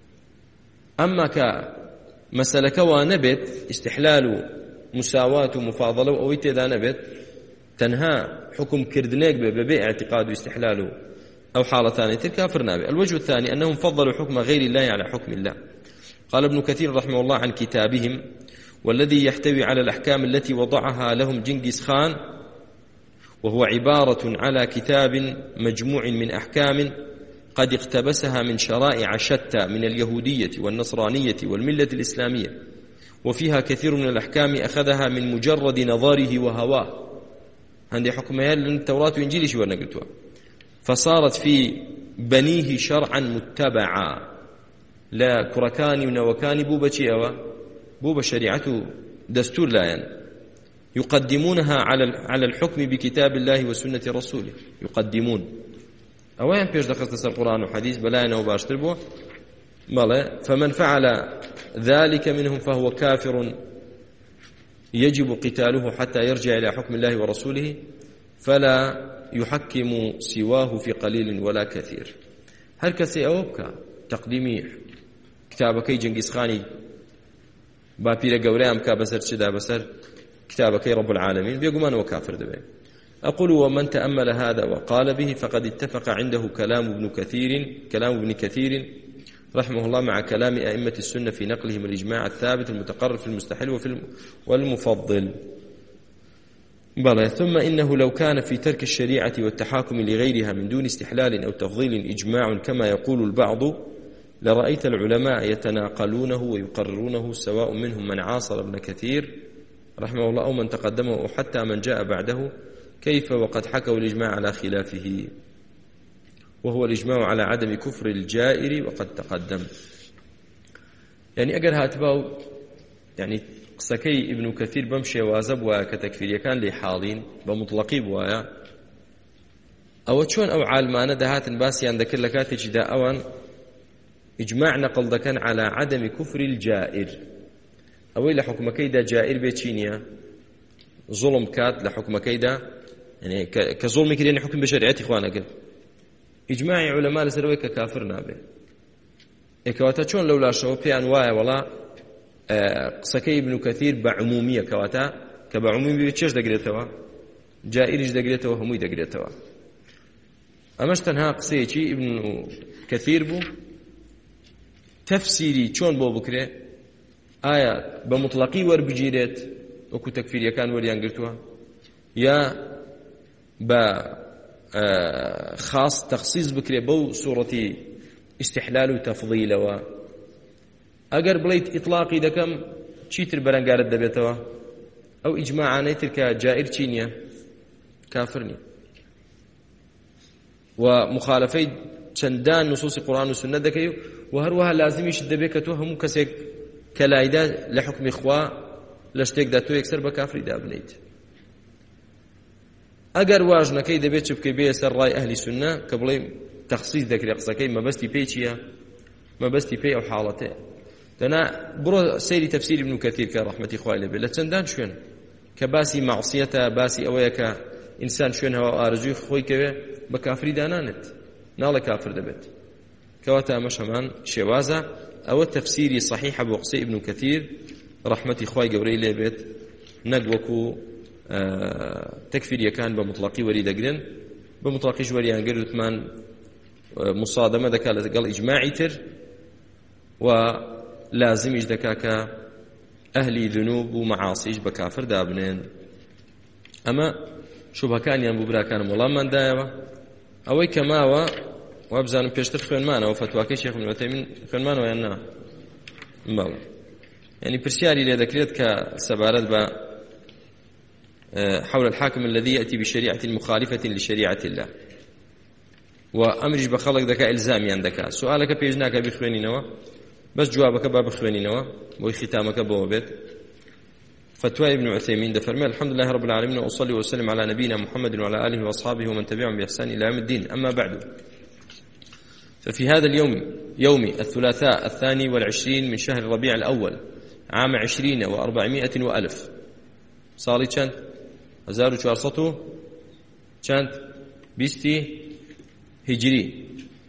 أما كمسألة كوانبت استحلال مساواة ومفاضلة أو إتدا نبت تنهى حكم كردنيك ببيع اعتقاد واستحلاله أو حالة ثانية كافر نابي. الوجه الثاني أنهم فضلوا حكم غير الله على حكم الله. قال ابن كثير رحمه الله عن كتابهم والذي يحتوي على الأحكام التي وضعها لهم جنكيز خان وهو عبارة على كتاب مجموع من أحكام قد اقتبسها من شرائع شتى من اليهودية والنصرانية والملة الإسلامية وفيها كثير من الأحكام أخذها من مجرد نظره وهواه عندي حكمها للتوراة وإنجيل شو نقلتها فصارت في بنيه شرعا متبعا لا كركاني ونوكاني بوبة بوبة شريعته دستور لا يقدمونها على الحكم بكتاب الله وسنة رسوله يقدمون أوين بيش دخلت القرآن وحديث بلاينا وباشتر بوه بلى فمن فعل ذلك منهم فهو كافر يجب قتاله حتى يرجع إلى حكم الله ورسوله فلا يحكم سواه في قليل ولا كثير. هل كسي أوبك تقديمي كتابك جنكيز خاني بابير قوريام كابسر شدا بسر كتابك رب العالمين بيقومان وكافر دبي. أقول ومن تأمل هذا وقال به فقد اتفق عنده كلام ابن كثير رحمه الله مع كلام أئمة السنة في نقلهم الإجماع الثابت المتقرر في المستحل والمفضل. بلى. ثم إنه لو كان في ترك الشريعة والتحاكم لغيرها من دون استحلال أو تفضيل إجماع كما يقول البعض لرأيت العلماء يتناقلونه ويقررونه سواء منهم من عاصر ابن كثير رحمه الله أو من تقدمه أو حتى من جاء بعده، كيف وقد حكوا الإجماع على خلافه، وهو الإجماع على عدم كفر الجائر وقد تقدم. يعني أجر هاتباو يعني قسكي ابن كثير بمشي وازب وكتكفير كان لي حاضين بمطلقي بوايا أو شون أو عالمان دهات باسي عند كل كاتي جدا أوان إجماع نقل ذكان على عدم كفر الجائر أو إلى حكم كيدا جائر بيتشينيا ظلم كات لحكم كيدا يعني كظلم كده يعني حكم بشريعة إخوانا قل إجماع علماء لسروي ككافرنا به إكواتا شون لولا شوبي أنواع ولا قسكي ابن كثير بعمومية كواتا كبعمومية بتشش دقريتوا جائرج دقريتوا هموي دقريتوا أمش تنها قسيتي ابن كثير بو تفسيري شون بو بكري آية بمطلقي وربجيرت وكو تكفير كان وريان قرتوا يا خاص تخصيص بكري بو صورة استحلال وتفضيل أجر بليت إطلاقي دكم شيتر برنجارد دبيتوا أو إجماع نيتر كجائر تشينيا كافرني ومخالفي چندان نصوص القرآن والسنة دكيو وهروها لازم يشد بيكتوا هم كسيك كلايدا لحكم إخوة لشتيك داتو يكسر بكافري دابنيت أجر واجنا كي دبيت شبكي بيسر رأي أهل السنة قبل تخصيص ذكر قصكي ما بستي بيتشيا ما بستي بي أو حالته دنا برو سيري تفسير ابن كثير كرحمة إخواني بالله تندان شون كباسي معصيته باسي أويك إنسان شون هو أرجو خوي كبه بكافري دانانت نالا كافر دبت كواتا مشهمان شوازة أو التفسيري صحيح أبو قصي ابن كثير رحمة إخواني قوري لبت نقوكو تكفير كان بمطلقي وريد قرن بمطلقي جوري أنقر ثمان مصادمة ذكا قال إجماعي تر ولازم يجدكاك أهلي ذنوب ومعاصيش بكافر دابنين أما شبه كان ينبو برا كان ملامن دايوا أوي كما وابزان بيشتر خوانمان وفتواكي شيخ ابن عثيمين خوانمان ويانا مبالا يعني برسياري لذكريت كسبارت با حول الحاكم الذي يأتي بشريعة مخالفة لشريعة الله وأمرج بخلق ذكاء إلزامي عندك سؤالك بيجناك بخوانينوا بس جوابك باب بخوانينوا وختامك بوبت فتوى ابن عثيمين دفرمي الحمد لله رب العالمين وأصلي وسلم على نبينا محمد وعلى آله وأصحابه ومن تبعهم بإحسان إلى يوم الدين. أما بعد، ففي هذا اليوم يوم الثلاثاء 22 من شهر ربيع الأول عام 20 و400 وألف صالي چند 1400 چند 20 هجري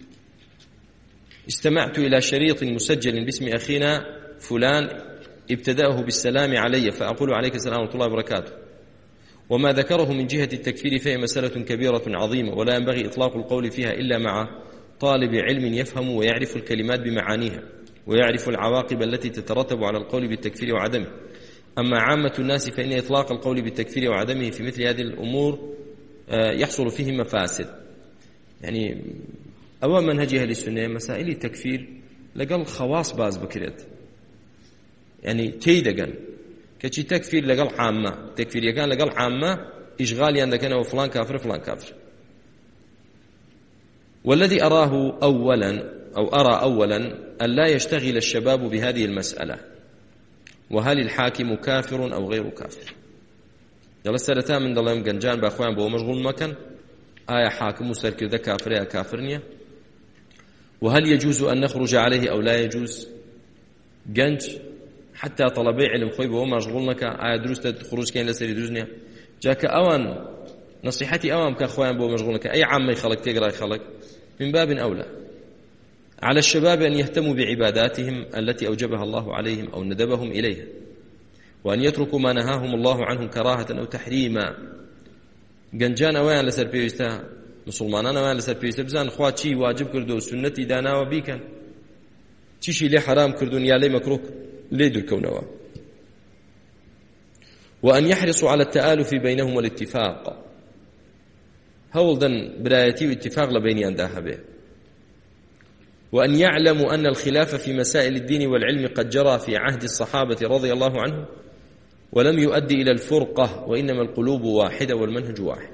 استمعت إلى شريط مسجل باسم أخينا فلان ابتدأه بالسلام علي فأقول عليك السلام ورحمة الله وبركاته، وما ذكره من جهة التكفير فهي مسألة كبيرة عظيمة ولا ينبغي إطلاق القول فيها إلا مع طالب علم يفهم ويعرف الكلمات بمعانيها ويعرف العواقب التي تترتب على القول بالتكفير وعدمه. أما عامة الناس فإن إطلاق القول بالتكفير وعدمه في مثل هذه الأمور يحصل فيه مفاسد. يعني أول منهج أهل السنة مسائل التكفير لقل خواص باز بكريت، يعني تيدقن كشي تكفير لقل عامة، تكفير يكان لقل عامة إشغالي عندك أنا وفلان كافر فلان كافر. والذي أراه أولا أو أرى أولا أن لا يشتغل الشباب بهذه المسألة، وهل الحاكم كافر أو غير كافر؟ يلا السرطان من دلهم جنجان بأخوان بو مشغول مكان آية حاكم وسركر ذا كافر يا كافرنيا، وهل يجوز أن نخرج عليه أو لا يجوز؟ جنج حتى طلبي علم خوي بو مشغول مكان آية دروس خروج كين لسري دروزنيا جاك أوان نصيحتي أوام كأخوان بو مشغول مكان أي عام يخلق تقرأ يخلق من باب أولى على الشباب أن يهتموا بعباداتهم التي أوجبها الله عليهم أو ندبهم إليها، وأن يتركوا ما نهاهم الله عنه كراهة أو تحريما. جنجان أوان لسر بيوستا مسلمان أوان لسر بيوستا بزان خواتشي واجب كردو سنتي دانا وبيكا چیشی لێ حرام کردوون یا لێ مەکروه لێ دوورکەونەوە. وأن يحرصوا على التآلف بينهم والاتفاق، هولدن برايتي واتفاق لبينيان داهبه. وأن يعلموا أن الخلاف في مسائل الدين والعلم قد جرى في عهد الصحابة رضي الله عنهم ولم يؤدي إلى الفرقة، وإنما القلوب واحدة والمنهج واحد.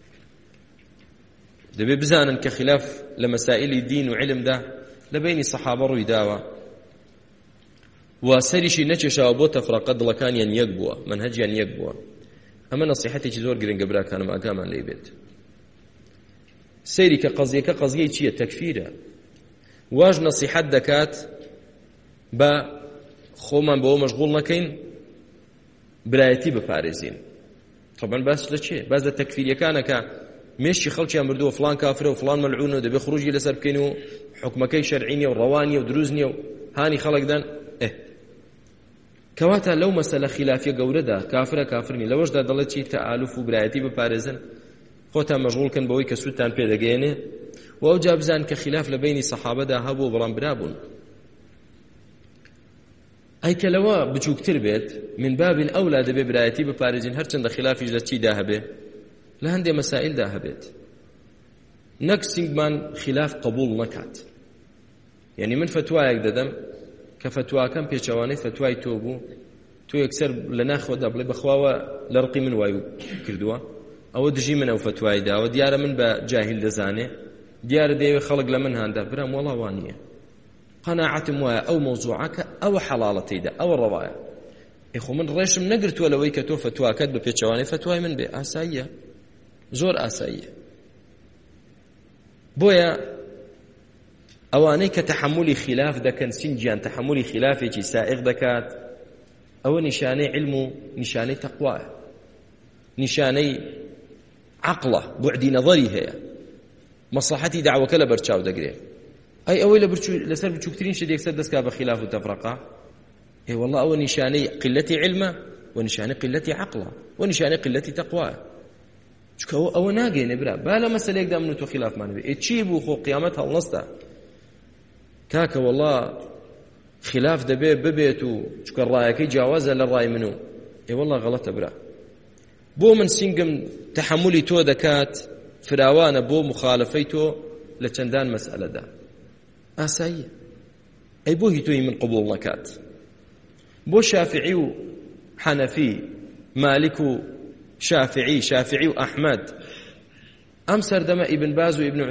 دبي بزانا كخلاف لمسائل الدين وعلم ده لبين الصحابة رويداوة وسرشي نتشا وبو تفرقة دلكان ينيقبوا منهج ينيقبوا. أما نصيحتي زور قرن قبرا كان ما قاما ليبيت سيري كقضية چية تكفيرة واج نصيحت دكات با خوما بو مشغول نكين برايتي بفارزين. طبعا بس لشي بس التكفير كانك ماشي خلشي امردو فلان كافر وفلان ملعون ودبي خروجي لسر بكينو حكمكي شرعيني ورواني ودروزني هاني خلق دان كواتا لو مسألة خلافية قوردا كافرني لوش دا دلتي تآلف وبرايتي بفارزن خوتا مشغول كان بوي كسوتان بيدقيني و جابزان كخلاف لبين صحابة دا هبو برام برابون. أي كلوا بچوكتر بيت من باب الأولى دبي برايتي بفارزين هرچند خلافي جلتي دا هبه لهندي مسائل دا هبت نكسينج من خلاف قبول نكات. يعني من فتوايك ددم كفتوا كم بيشواني فتواي توبو تو يكسر لناخذ أبلي بخواوة لرقي من وايو كردوا أو دجي من أو فتواي دا وديار من بجاهل دزانه ديار ديوي خلق لمن هاندا برام والله وانية قناعة موايا أو موضوعك أو حلالتي دا أو الرواية إخو من ريشم نقرت ولا ويكتو فتوا كد ببيشواني فتواي من بي آساية زور آساية بويا أواني كتحملي خلاف دكن سنجيان تحملي خلافي سائغ دكات أو نشاني علمه نشاني تقوى نشاني عقله بعدي نظري هي مصلحتي دعوة كلا برشاو دقري أي أولا لسر بتشوكترين شدي يكسر دسكا بخلاف التفرقة إيه والله أو نشاني قلتي علمه ونشاني قلتي عقله ونشاني قلتي تقوى أو ناقي نبرا بالا مسألة يقدر منه خلاف ما نبي تشيبوا خو قيامتها النصدة كاكا والله خلاف دبي ببيتو شكر رايك جاوزه للراي منه اي والله غلط برا بو من سينقم تحملي تو دكات فراوانه بو مخالفيتو لچندان مسألة ده آساية اي بو هيتوي من قبول نكات بو شافعي وحنفي مالك شافعي وأحمد أمسر دم ابن باز وابن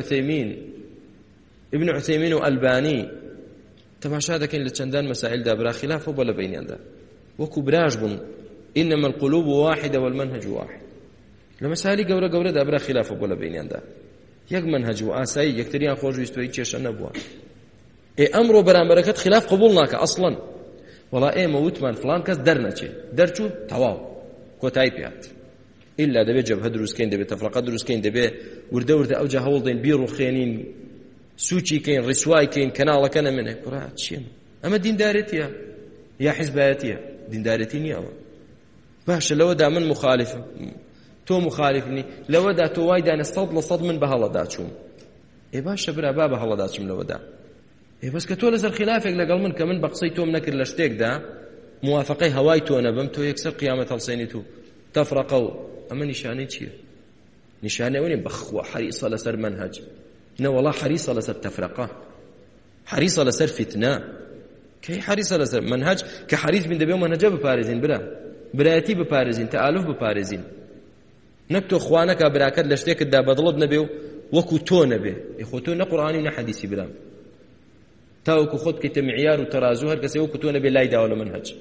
عثيمين وألباني تماشا دكين لچندان مسائل دابرا خلاف ولا بينيان دا وكو براج بن إنما القلوب واحدة والمنهج واحد لمسائل قورة دابرا خلاف ولا بينيان دا يك منهج وآساي يكتريان خوجو يستوي تشيش نبوا أمره برامبركت خلاف قبولناك أصلا والله موتمان فلان كاس درچو تواو كوتاي بيات إلا دبي جبهة دروس كين دبي تفرقة دروس كين دبي ورد أوجه هولدين بيرو خينين سوتشي كين رسواي كين كنالة كان منه قرأت شيء أما دين دارتيا يا حزباتيا دين دارتيني أو باش لو دا من مخالف تو مخالفني لو دا تو وايد أنا صد من بهلا داتشوم إيه باش برا بابا هلا داتشوم لو دا إيه بس كتول زر خلافك لقل من كمن بقصيتهم نكر لشتيك دا موافقي هوايتو أنا بمتو يكسر قيامة الصينيتو تفرقوا أما نشاني تشير نشاني وين بخوة حريصة لسر منهج إنه والله حريصة لسر تفرقة حريصة لسر فتنة كي حريصة لسر منهج كحريص من دبيو منهجة ببارزين برايتي ببارزين تآلف ببارزين نكتو أخوانك براكد لشتيك دا بضلب نبيو وكو تو نبي إخوتو نقرآني ونحديثي برام تاوكو خود كي تمعيار وترازو هركسي وكو تو نبي لا يدا ولا منهج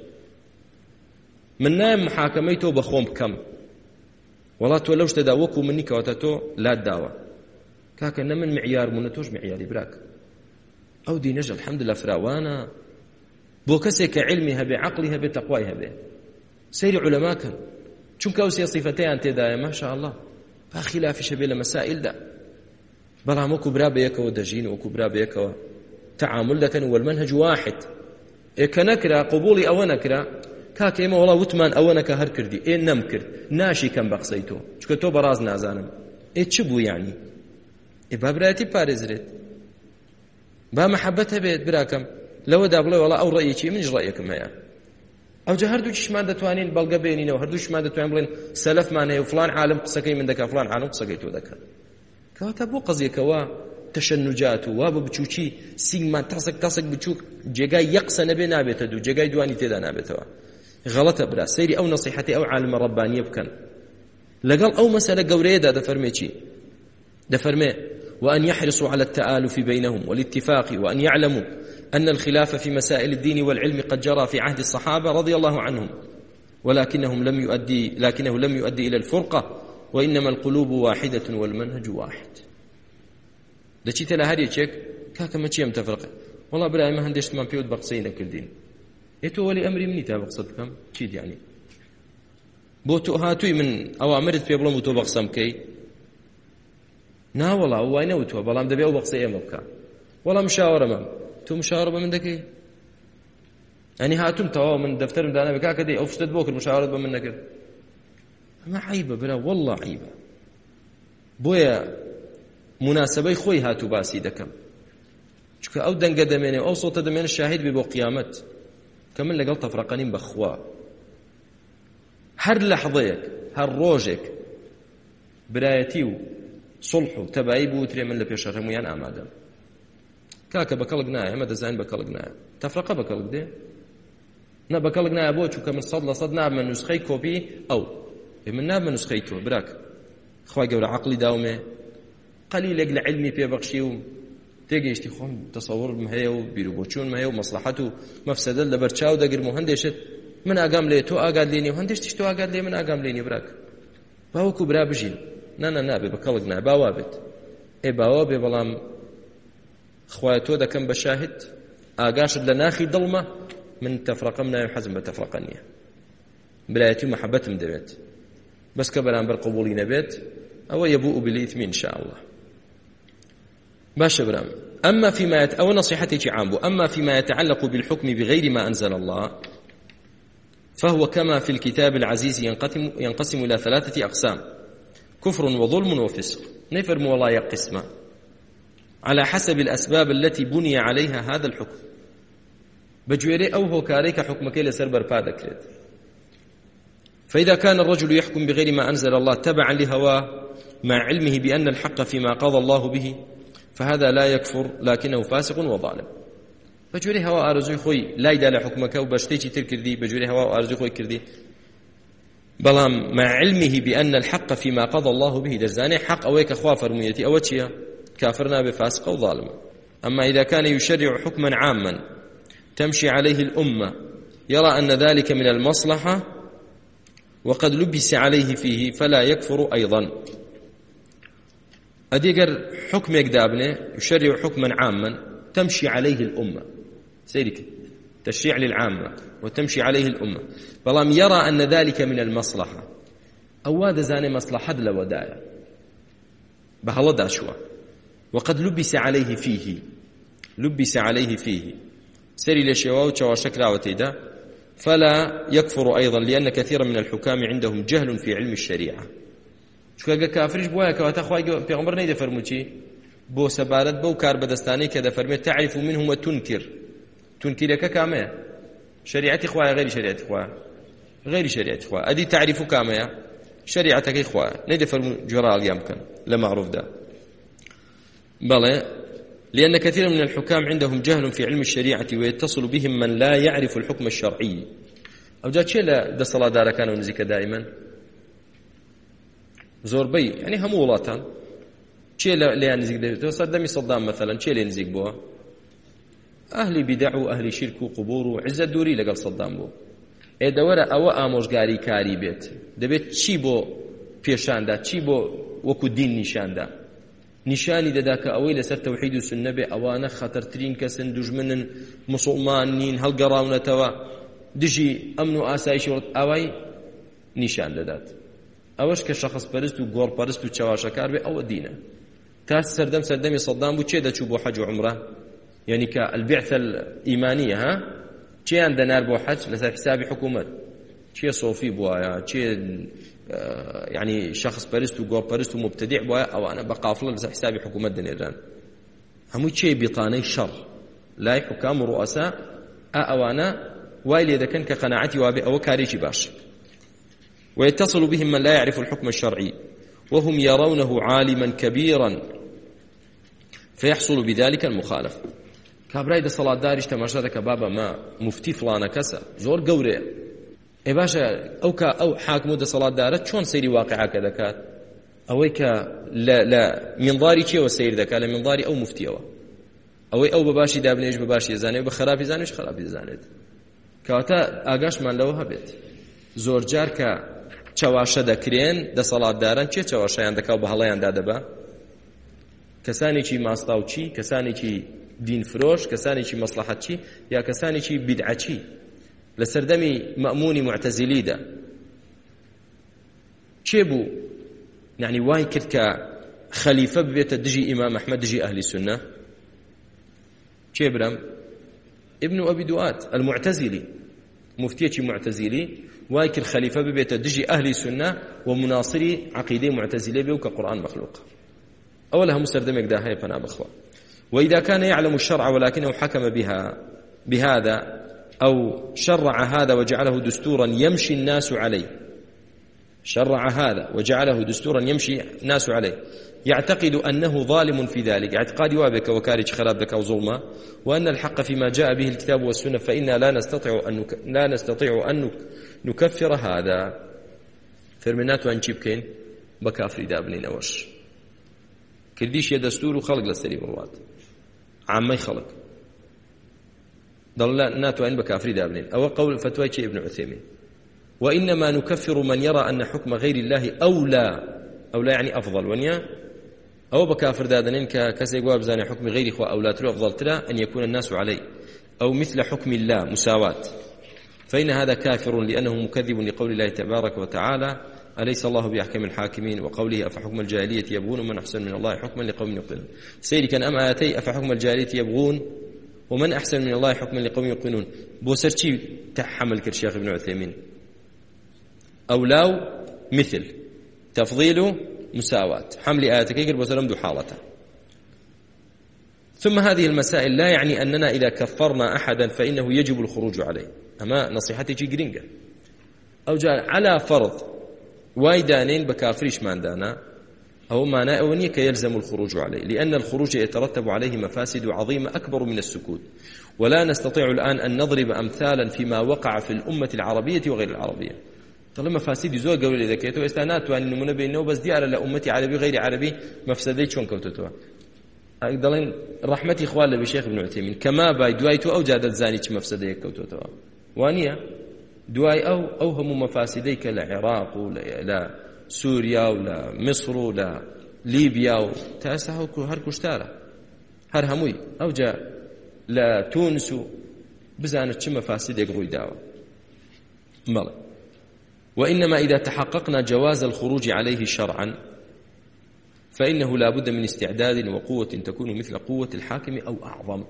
من نايم محاكميتو بخوم بكم والله تو لوش تداوكو مني كواتاتو لا الدعوة كاكا من معيار منتوش معياري براك أو دي نجل الحمد لله فراوانا بوكسك علمها بعقلها بتقواها به سير علماء كان چونك أوسي صفتين تدايا ما شاء الله فخلاف شبيل مسائل دا براموكو برا بيكا ودجين وكو برا بيكا تعامل لكن والمنهج واحد كنكرا قبولي أو نكرا كاك إما والله وتمان أونك هر كردي إيه نمكر ناشي كم بقصيتو شكو تو براز نازانم إيه تشبو يعني إيه بابراتي بارزرت با محبتها بيت براكم لەوەدا بڵێ وەڵا ئەو ڕەیەکی منیش ڕەیەکم هەیە ئەوجا هەردووکیشمان دەتوانین بەڵگە بێنینەوە هەردووشمان دەتوانین بڵێن سەلەفمان هەیە و فڵان عالم قسەکەی من دەکا فڵان عالم قسەکەی تۆ دەکات کەواتە بۆ قەزیەکەوە تەشەنوجات و وا بە بچووکی سینگمان تاسک بچووک جێگای یەک قسە نەبێ نابێتە دوو جێگای دوانی تێدا نابێتەوە غەڵەتە برا سەیری ئەو نەسیحەتی ئەو عالمە ڕەبانیە بکەن لەگەڵ ئەو مەسەلە گەورەیەدا دەفەرمێ چی دەفەرمێ وأن يحرصوا على التآلف بينهم والاتفاق وأن يعلموا أن الخلاف في مسائل الدين والعلم قد جرى في عهد الصحابة رضي الله عنهم لكنه لم يؤدي إلى الفرقة وإنما القلوب واحدة والمنهج واحد دەچیتە لە هەر یەکێک کاکەمە چیم تەفرقە وەڵا برای من هەندێشتمان پێوت بە قسەی نەکردین تۆ وەلی ئەمری منی تا بە قسە بکەم چیت یعنی بۆ تۆ هاتووی من ئەوامرت پێ بڵم و تۆ بە قسە بکەی ناوەڵا وای نەوتووە بەڵام دەبێ ئەو بە قسەی ئێمە بکە وەڵام مشاوەرەمەم تۆ مشاوەرە بە من دەکەی ئەنی هاتووم تەواو من دەفتەرم دانەبێ کاکە دەی ئەو شتت بۆ کرد مشاوەرەت بە من نەکرد ئەمە عیبە برا وەڵا عیبە بۆیە مناسبەی خۆی هاتوو باسی دەکەم چونکە ئەو دەنگە دەمێنێ ئەو سۆتە دەمێنێ شاهید بێ بۆ قیامەت کە من لەگەڵ تەفرەقەنیم بەخوا هەر لەحظەیەک هەر ڕۆژێک برایەتی و صلح و تەبایی بوترێ من لە پێشە هەمویان ئامادەم کاکە بەکەڵک نایە ئەمە دەزانین بەکەڵک نایە تەفرەقە بەکەڵک دێ نە بەکەڵک نایە بۆ چونکە من 100% نابمە نوسخەی کۆپی ئەو من نابمە نوسخەی تۆ براک خوای گەورە عەقڵی داومێ قەلیلێک لە علمی پێبەخشی و تێگەیشتی خۆم تەسەوڕم هەیە و بیرروبۆچوونم هەیە و مەسلحەت و مەفسەدە لەبەر چاو دەگرم و هەندێشت من ئاگام لێ تۆ ئاگات لێنی و هەندێشتیش تۆ ئاگات لێ من ئاگام لێنی براک باوەکو برا بژین نابێ بەکەڵک نایە باوا بێت باوا بێ بەڵام خوای تۆ دەکەم بە شاهد ئاگاشت لە ناخی دڵمە من تەفرەقەم ناوی حەزم بە تەفرەقە نییە برایەتی و مەحەبەتم دەوێت بەس کە بەرامبەر قبوڵی نەبێت ئەوە یەبوء بالإثم إن شاء الله باشا برام أما أو نصيحتي عام أما فيما يتعلق بالحكم بغير ما أنزل الله فهو كما في الكتاب العزيز ينقسم إلى 3 أقسام كفر وظلم وفسق نفرم والله يقسم على حسب الأسباب التي بني عليها هذا الحكم بجويري أو هو كاريك حكمك لسر بربادك لد فإذا كان الرجل يحكم بغير ما أنزل الله تبعا لهواه مع علمه بأن الحق فيما قضى الله به فهذا لا يكفر لكنه فاسق وظالم بجوري هوا أرزوي خوي لا يدال حكمك وبشتيجي تركردي بجوري هوا أرزوي خوي كردي بلام مع علمه بأن الحق فيما قضى الله به درزاني حق أويك أخوة فرميتي أوتشيا كافرنا بفاسق وظالم أما إذا كان يشرع حكما عاما تمشي عليه الأمة يرى أن ذلك من المصلحة وقد لبس عليه فيه فلا يكفر أيضا أديقر حكم يقدابنه يشرع حكما عاما تمشي عليه الأمة سيرك تشريع للعامة وتمشي عليه الأمة بلام يرى أن ذلك من المصلحة أواد زاني مصلحة لودايا بهلا داشوا وقد لبس عليه فيه سري لشواو شواشك راوتيدا فلا يكفر أيضا لأن كثيرا من الحكام عندهم جهل في علم الشريعة چونکە کافریش بووە کەواتە خوای پێغەمبەر نەیدەفەرموو چی بۆ سەبارەت بەو کار بەدەستانەی کە دەفەرمێت تعرف منهم تنکیرەکە کامەیە شریعەتی خوایە غیری شریعەتی خوایە غیری شریعەتی خوایە ئەدی تعریف و کامەیە شریعەتەکەی خوایە نەیدەفەرموو جۆراڵیان بکەن لە معروفدا بەڵێ لأن كثيرا من الحكام عندهم جهل في علم الشريعة ويتصل بهم من لا يعرف الحكم الشرعي أو جاء شيء لا صلاة دار كانوا نزيك دائما زۆربەی يعني هەموو وڵاتان چێ لێیان نزیک دەبێتەوە سەردەمی سەدام مثلا چێ لێ نزیک بووە ئەهلی بیدع و ئەهلی شرک و قبور و عزت دووری لەگەڵ سەدام بوو ئێدەوەرە ئەوە ئامۆژگاری کاری بێت دەبێت چی بۆ پێشاندا چی بۆ وەکو دین نیشاندا نیشانی دەدا کە ئەوەی لەسەر تەوحید و سنە بێ ئەوانە خەتەرترین کەسن دوژمنن موسڵمان نین هەڵگەڕاونەتەوە دژی ئەمن و ئاسایشی ئەوەی نیشان دەدات ئەوەش کە شەخص پەرست و گۆڕپەرست و چاواشەکار بێ ئەوە دینە تا سەردەمی سەدام بوو چێ دەچوو بۆ حەج و عومرە یعنی کە البعثە الئیمانیە ها چیان دەنار بۆ حەج لەسەر حسابی حکوومەت چیە سۆفی بووایە چێ يعني شخص پەرست و گۆڕپەرست و مبتدع بووایە ئەوانە بە قافڵە لەسەر حسابی حکوومەت دەنێران هەموو چێ بیتانەی شەڕ لای حکام و ڕؤەسا ئەوانە وای لێ دەکەن کە قەناعەتی وابێ ئەوە کارێکی باش. ويتصل بهم من لا يعرف الحكم الشرعي وهم يرونه عالما كبيرا فيحصل بذلك المخالف. كابراي ده صلاة دارش تماشا دك بابا ما مفتي فلانة كسا زور قوري اي باشا او حاكمو ده صلاة دارت شون سيري واقعا كذكات اويك لا منظاري چي وسير دك لا منظاري او مفتي او بباشي دابنيش بباشي يزاني وبخرابي زانيش خرابي زانيت كاتا اگاش من لو هبت زور جار كا چواشە دەکرێن دەسەڵاتداران چێ چاواشەیان دەکاو بە هەڵەیان دادەبا کەسانێکی ماستاوچی کەسانێکی دینفرۆش کەسانێکی مەسلحەتچی یا کەسانێکی بیدعەچی لە سەردەمی مەئمونی معتەزیلیدا چێ بوو یعنی وای کرد کە خەلیفە ببێتە دژی ئیمام ئەحمەد دژی ئەهلی سونە چێ برام ابن ئەبی دوات المعتەزیلی مفتیەکی معتەزیلی وای کرد خەلیفە ببێتە دژی ئەهلی سونە و مناصری عەقیدەی معتەزیلە بێ و کە قورئان مەخلوق ئەوە لە هەموو سەردەمێکدا هەیە پەنا بخوا. وإذا كان يعلم الشرع ولكنه حكم بهذا أو شرع هذا وجعله دستورا يمشي الناس عليه شرع هذا وجعله دستورا يمشي الناس عليه يعتقد أنه ظالم في ذلك اعتقاد وابك وكارج خراب بك وظلمه وأن الحق فيما جاء به الكتاب والسنة فإنا لا نستطيع أن نكفر هذا فرمنات وأن جيبكين بكافر دابنين أوش كرديش يدستور وخلق لسري بروات عامي خلق ضل ناتو أن بكافر دابنين أو قول فتوى ابن عثيمين وإنما نكفر من يرى أن حكم غير الله أولى يعني أفضل ونيا أو بكافر دادنين كسي جواب زاني حكم غير إخوة أولى ترى أفضل ترى أن يكون الناس عليه أو مثل حكم الله مساواة فإن هذا كافر لأنه مكذب لقول الله تبارك وتعالى أليس الله بأحكم الحاكمين وقوله أفحكم الجاهلية يبغون من أحسن من الله حكما لقوم يوقنون سيري كان أم آياتي أفحكم الجاهلية يبغون ومن أحسن من الله حكما لقوم يوقنون بوسرتي تحمل كرشيخ ابن عثيمين أولاو مثل تفضيل مساواة حمل آياتك يقرب وسلم دو حالته. ثم هذه المسائل لا يعني أننا إذا كفرنا أحدا فإنه يجب الخروج عليه أما نصيحتي جي قرنقة أو جاء على فرض وايدانين بكافريش مان دانا أو معناه أونيك يلزم الخروج عليه لأن الخروج يترتب عليه مفاسد عظيمة أكبر من السكوت ولا نستطيع الآن أن نضرب أمثالا فيما وقع في الأمة العربية وغير العربية. طالما مفاسد زور قولي ذكيته استانات وأن نمونه بينه بس دي على لأمتي عربي غير عربي مفسدي شون كوتتوا أقدرين رحمتي إخوان لبشيخ ابن عثيمين كما باي دوايتو أو جادت زاني مفسدي كوتتوا وانيا دواي أو هم مفاسديك للعراق ولا سوريا ولا مصر ولا ليبيا وتاسعه هر كشتارة هر هموي أو جاء لا تونس بزانت شم مفاسدك روي داوا مالا. وإنما إذا تحققنا جواز الخروج عليه شرعا فإنه لا بد من استعداد وقوة تكون مثل قوة الحاكم أو أعظم.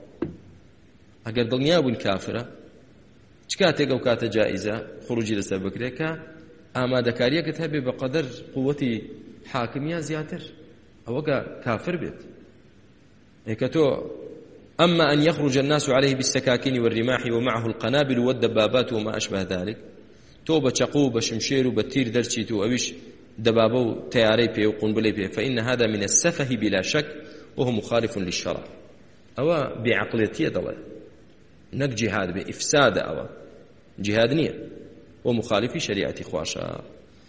أقل دنيا كافرة شكاتك أو كات جائزة خروجي لسبب كذا أما دكارية كتابة بقدر قوة حاكمية زيادة أو كافر بيت هيكتو. أما أن يخرج الناس عليه بالسكاكين والرماح ومعه القنابل والدبابات وما أشبه ذلك توبة شقوبة شمشير وبتير درشيتو أويش دبابو تياري بي وقنبلي بي فإن هذا من السفه بلا شك وهو مخالف للشرع أو بعقليتية دولة نك جهاد بإفساد أو جهاد نية ومخالف شريعة خواشا.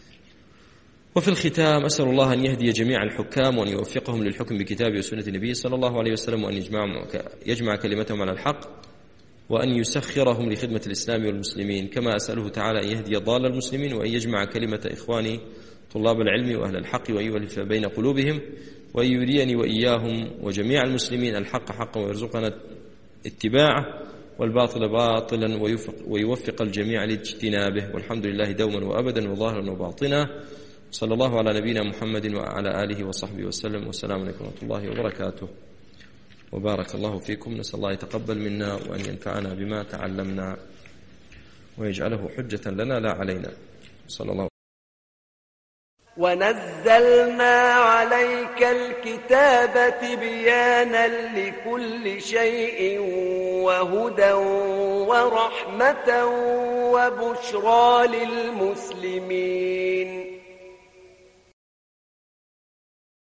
وفي الختام أسأل الله أن يهدي جميع الحكام وأن يوفقهم للحكم بكتابه وسنة النبي صلى الله عليه وسلم وأن يجمع كلمتهم على الحق وأن يسخرهم لخدمة الإسلام والمسلمين كما أسأله تعالى أن يهدي ضال المسلمين وأن يجمع كلمة إخواني طلاب العلم وأهل الحق ويؤلف بين قلوبهم وأن يريني وإياهم وجميع المسلمين الحق حقا ويرزقنا اتباعه والباطل باطلا ويوفق الجميع لاجتنابه والحمد لله دوما وأبدا وظاهرا وباطنا. صلى الله على نبينا محمد وعلى آله وصحبه وسلم والسلام عليكم ورحمة الله وبركاته وبارك الله فيكم. نسأل الله يتقبل منا وأن ينفعنا بما تعلمنا ويجعله حجة لنا لا علينا. صلى الله ونزلنا عليك الكتاب تبيانا لكل شيء وهدى ورحمة وبشرى للمسلمين